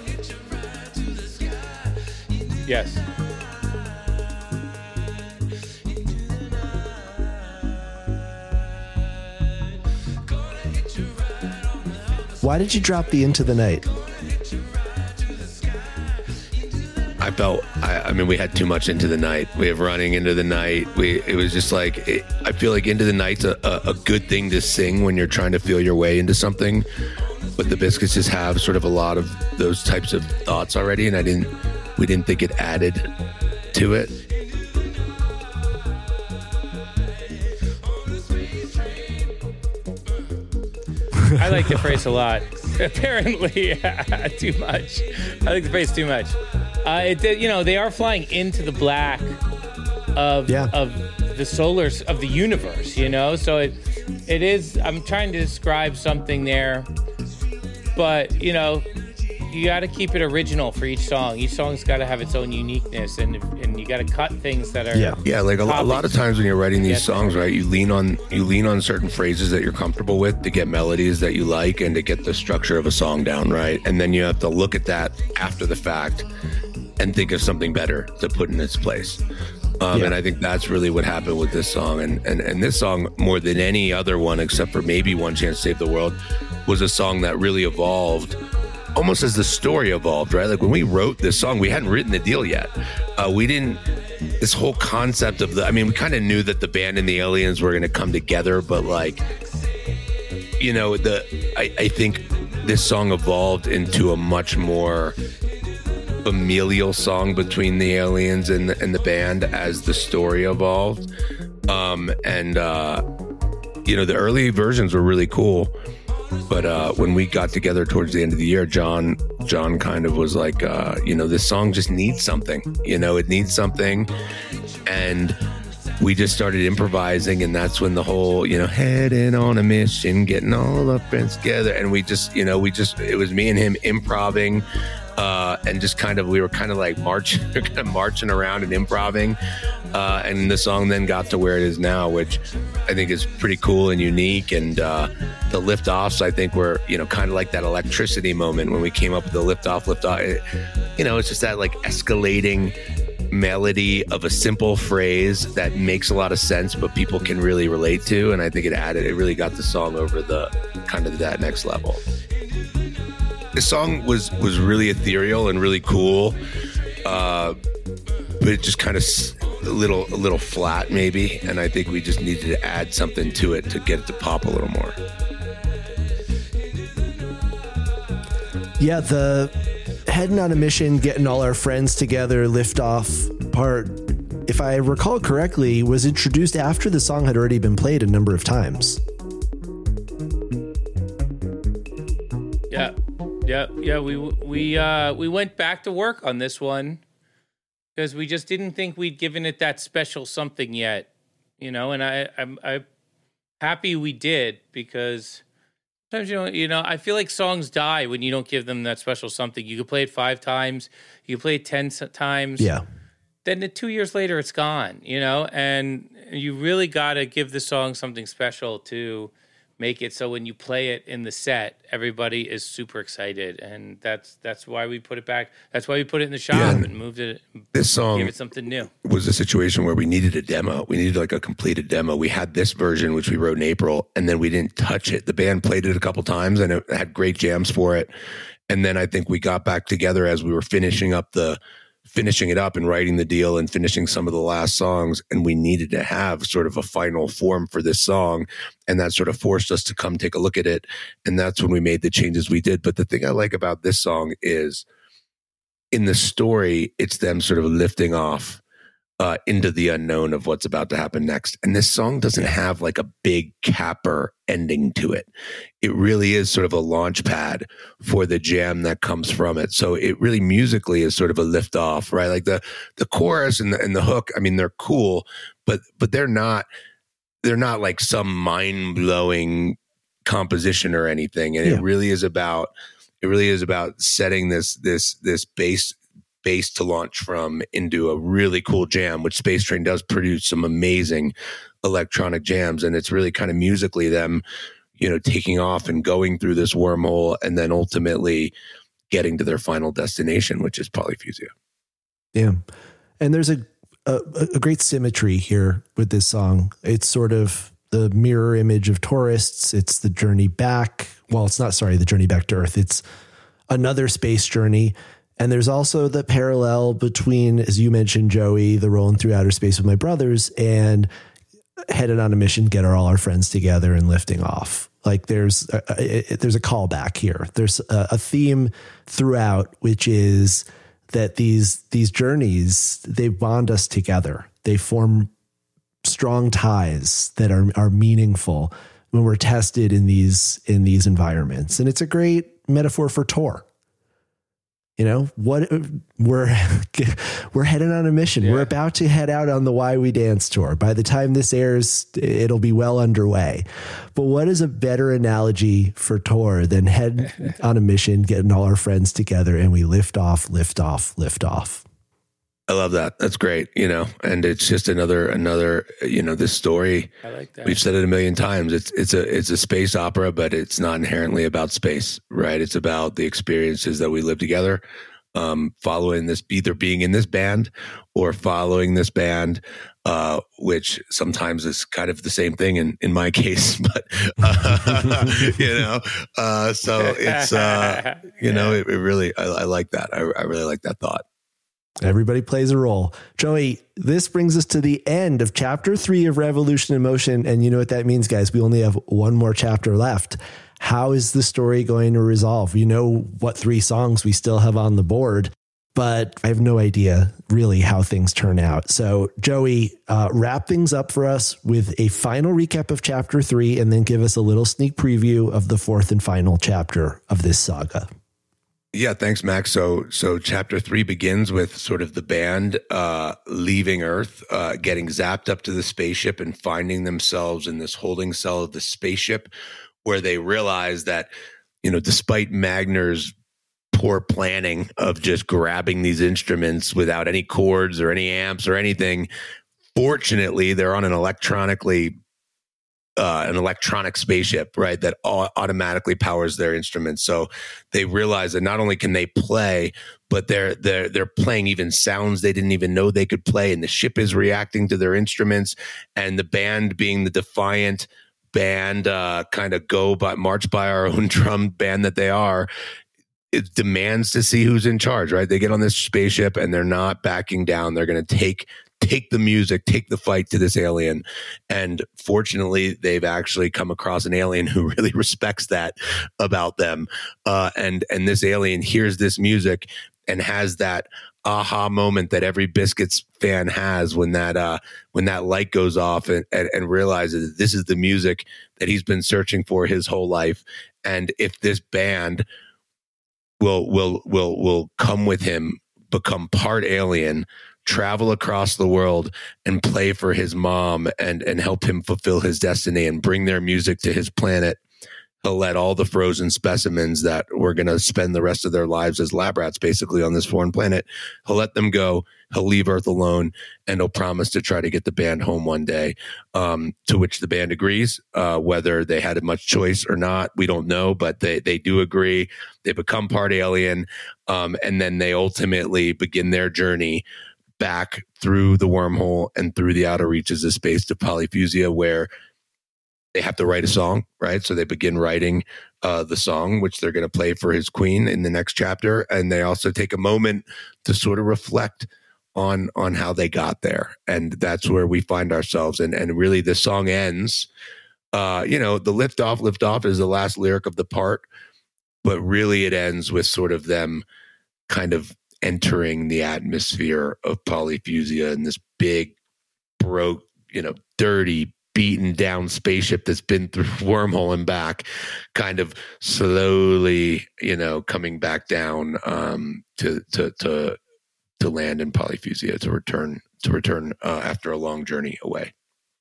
Yes.
Why did you drop the Into the Night?
I I felt, I, I mean, we had too much Into the Night. We have Running Into the Night. We, it was just like, it, I feel like Into the Night's a, a, a good thing to sing when you're trying to feel your way into something. But the Biscuits just have sort of a lot of those types of thoughts already. And I didn't, we didn't think it added to it.
I like the phrase a lot. Apparently, too much. I like the phrase too much. Uh, it, you know, they are flying into the black of
yeah.
of the solar of the universe. You know, so it it is. I'm trying to describe something there, but you know, you got to keep it original for each song. Each song's got to have its own uniqueness, and and you got to cut things that are
yeah, yeah. Like a, a lot of times when you're writing these songs, right, you lean on you lean on certain phrases that you're comfortable with to get melodies that you like and to get the structure of a song down, right? And then you have to look at that after the fact and think of something better to put in its place. Um, yeah. And I think that's really what happened with this song. And, and and this song, more than any other one, except for maybe One Chance to Save the World, was a song that really evolved almost as the story evolved, right? Like when we wrote this song, we hadn't written the deal yet. Uh, we didn't, this whole concept of the, I mean, we kind of knew that the band and the aliens were going to come together, but like, you know, the, I, I think this song evolved into a much more familial song between the aliens and the, and the band as the story evolved. Um, and, uh, you know, the early versions were really cool. But uh, when we got together towards the end of the year, John John kind of was like, uh, you know, this song just needs something. You know, it needs something. And we just started improvising. And that's when the whole, you know, heading on a mission, getting all our friends together. And we just, you know, we just, it was me and him improving. Uh, and just kind of, we were kind of like marching, kind of marching around and improving. Uh, and the song then got to where it is now, which I think is pretty cool and unique. And uh, the lift offs, I think, were, you know, kind of like that electricity moment when we came up with the lift off, lift off. It, you know, it's just that like escalating melody of a simple phrase that makes a lot of sense, but people can really relate to. And I think it added, it really got the song over the kind of that next level. The song was was really ethereal and really cool, uh, but it just kind of a little a little flat maybe, and I think we just needed to add something to it to get it to pop a little more.
Yeah, the heading on a mission, getting all our friends together, lift off part, if I recall correctly, was introduced after the song had already been played a number of times.
Yeah. Yeah, yeah, we we uh, we went back to work on this one because we just didn't think we'd given it that special something yet, you know. And I I'm, I'm happy we did, because sometimes you know you know I feel like songs die when you don't give them that special something. You could play it five times, you could play it ten times,
yeah.
Then two years later, it's gone, you know. And you really got to give the song something special to make it so when you play it in the set, everybody is super excited, and that's that's why we put it back. That's why we put it in the shop yeah, and moved it.
This song
gave it something new.
Was a situation where we needed a demo. We needed like a completed demo. We had this version, which we wrote in April, and then we didn't touch it. The band played it a couple times, and it had great jams for it. And then I think we got back together as we were finishing up the. finishing it up and writing the deal and finishing some of the last songs. And we needed to have sort of a final form for this song. And that sort of forced us to come take a look at it. And that's when we made the changes we did. But the thing I like about this song is in the story, it's them sort of lifting off uh, into the unknown of what's about to happen next. And this song doesn't have like a big capper ending to it. It really is sort of a launch pad for the jam that comes from it. So it really musically is sort of a lift off, right? Like the, the chorus and the, and the hook, I mean, they're cool, but, but they're not, they're not like some mind blowing composition or anything. And yeah. it really is about, it really is about setting this, this, this base base to launch from into a really cool jam, which Space Train does produce some amazing electronic jams. And it's really kind of musically them, you know, taking off and going through this wormhole and then ultimately getting to their final destination, which is Polyphusia.
Yeah. And there's a, a, a great symmetry here with this song. It's sort of the mirror image of tourists. It's the journey back. Well, it's not, sorry, the journey back to Earth. It's another space journey. And there's also the parallel between, as you mentioned, Joey, the Rolling Through Outer Space with My Brothers, and Headed on a Mission, get our, all our friends together and lifting off. Like there's a, a, there's a callback here. There's a, a theme throughout, which is that these these journeys, they bond us together. They form strong ties that are are meaningful when we're tested in these in these environments. And it's a great metaphor for tour. You know, what we're we're headed on a mission. Yeah. We're about to head out on the Why We Dance tour. By the time this airs, it'll be well underway. But what is a better analogy for tour than head on a mission, getting all our friends together, and we lift off, lift off, lift off.
I love that. That's great. You know, and it's just another, another, you know, this story.
I like that.
We've said it a million times. It's, it's a, it's a space opera, but it's not inherently about space, right? It's about the experiences that we live together, um, following this, either being in this band or following this band, uh, which sometimes is kind of the same thing in, in my case, but, uh, you know, uh, so it's, uh, you know, it, it really, I, I like that. I, I really like that thought.
Everybody plays a role. Joey, this brings us to the end of chapter three of Revolution in Motion. And you know what that means, guys? We only have one more chapter left. How is the story going to resolve? You know what three songs we still have on the board, but I have no idea really how things turn out. So Joey, uh, wrap things up for us with a final recap of chapter three, and then give us a little sneak preview of the fourth and final chapter of this saga.
Yeah, thanks, Max. So, so chapter three begins with sort of the band uh, leaving Earth, uh, getting zapped up to the spaceship and finding themselves in this holding cell of the spaceship, where they realize that, you know, despite Magner's poor planning of just grabbing these instruments without any cords or any amps or anything, fortunately, they're on an electronically Uh, an electronic spaceship, right, that all automatically powers their instruments. So they realize that not only can they play, but they're they're they're playing even sounds they didn't even know they could play, and the ship is reacting to their instruments. And the band, being the defiant band, uh, kind of go by march by our own drum band that they are, it demands to see who's in charge. Right, they get on this spaceship and they're not backing down. They're going to take. take the music, take the fight to this alien. And fortunately, they've actually come across an alien who really respects that about them. Uh, and, and this alien hears this music and has that aha moment that every Biscuits fan has when that, uh, when that light goes off, and, and, and realizes that this is the music that he's been searching for his whole life. And if this band will, will, will, will come with him, become part alien, travel across the world and play for his mom and, and help him fulfill his destiny and bring their music to his planet, he'll let all the frozen specimens that were going to spend the rest of their lives as lab rats basically on this foreign planet, he'll let them go. He'll leave Earth alone, and he'll promise to try to get the band home one day, um, to which the band agrees. Uh, whether they had much choice or not, we don't know, but they, they do agree. They become part alien, um, and then they ultimately begin their journey back through the wormhole and through the outer reaches of space to Polyphusia, where they have to write a song, right? So they begin writing uh, the song, which they're going to play for his queen in the next chapter. And they also take a moment to sort of reflect on on how they got there. And that's where we find ourselves. And, and really the song ends, uh, you know, the lift off, lift off is the last lyric of the part, but really it ends with sort of them kind of entering the atmosphere of Polyphusia in this big, broke, you know, dirty, beaten down spaceship that's been through wormhole and back, kind of slowly, you know, coming back down um, to to to to land in Polyphusia to return to return uh, after a long journey away.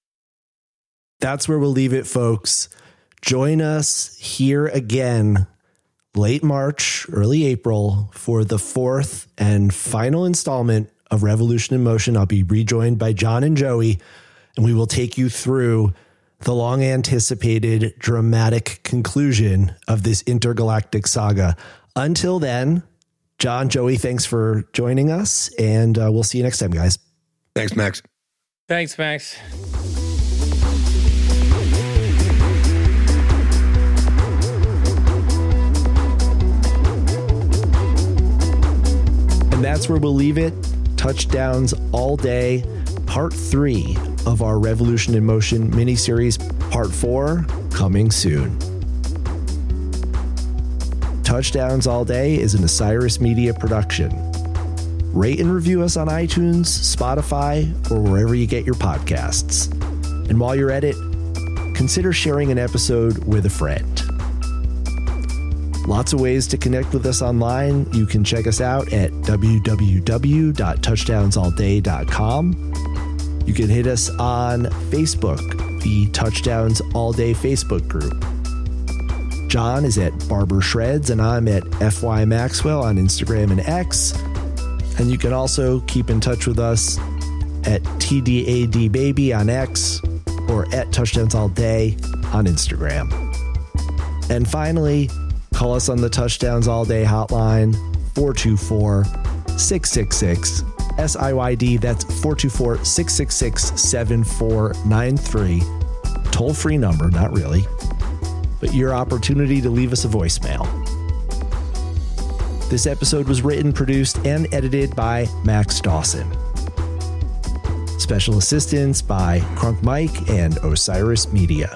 That's where we'll leave it, folks. Join us here again late March, early April for the fourth and final installment of Revolution in Motion. I'll be rejoined by John and Joey, and we will take you through the long anticipated dramatic conclusion of this intergalactic saga. Until then, John, Joey, thanks for joining us, and uh, we'll see you next time, guys.
Thanks, Max.
Thanks, Max.
that's where we'll leave it. Touchdowns all day. Part three of our Revolution in Motion miniseries. Part four coming soon. Touchdowns All Day is an Osiris Media production. Rate and review us on iTunes, Spotify, or wherever you get your podcasts. And while you're at it, consider sharing an episode with a friend. Lots of ways to connect with us online. You can check us out at w w w dot touchdowns all day dot com. You can hit us on Facebook, the Touchdowns All Day Facebook group. John is at Barber Shreds, and I'm at F Y Maxwell on Instagram and X. And you can also keep in touch with us at T D A D Baby on X or at Touchdowns All Day on Instagram. And finally, call us on the Touchdowns All Day hotline, four two four, six six six, S I Y D. That's four two four, six six six, seven four nine three. Toll-free number, not really, but your opportunity to leave us a voicemail. This episode was written, produced, and edited by Max Dawson. Special assistance by Crunk Mike and Osiris Media.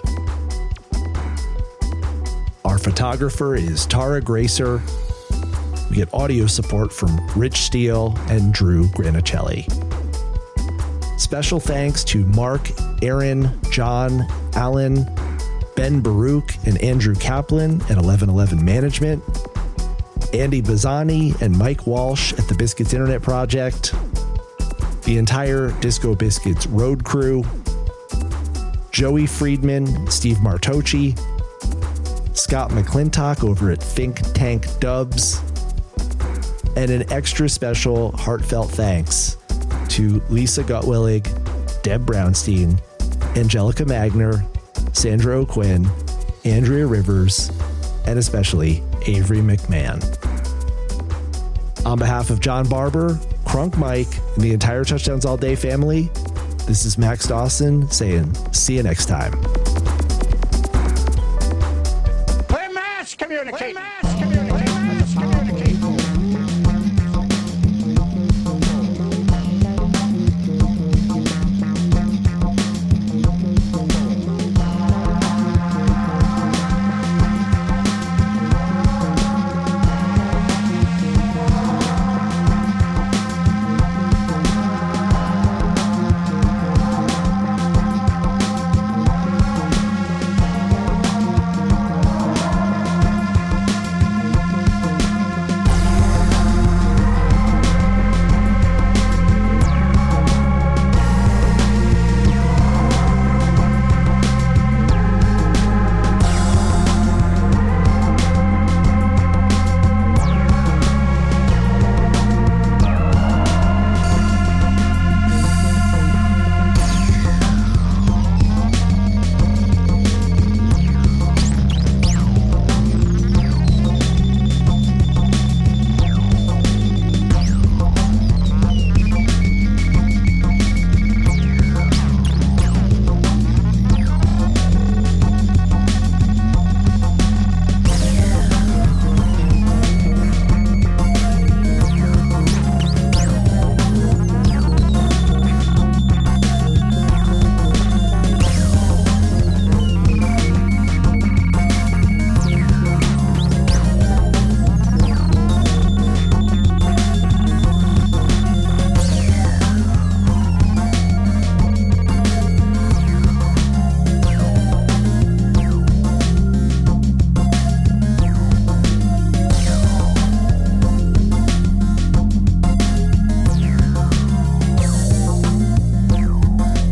Our photographer is Tara Gracer. We get audio support from Rich Steele and Drew Granicelli. Special thanks to Mark, Aaron, John, Alan, Ben Baruch, and Andrew Kaplan at eleven eleven Management, Andy Bazzani and Mike Walsh at the Biscuits Internet Project, the entire Disco Biscuits road crew, Joey Friedman, Steve Martocci, Scott McClintock over at Think Tank Dubs, and an extra special heartfelt thanks to Lisa Gutwillig, Deb Brownstein, Angelica Magner, Sandra O'Quinn, Andrea Rivers, and especially Avery McMahon. On behalf of John Barber, Crunk Mike, and the entire Touchdowns All Day family, this is Max Dawson saying, see you next time.
We're mass communicating. We're mass communicating. Mass communicating.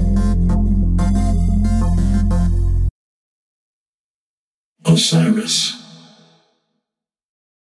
Osiris.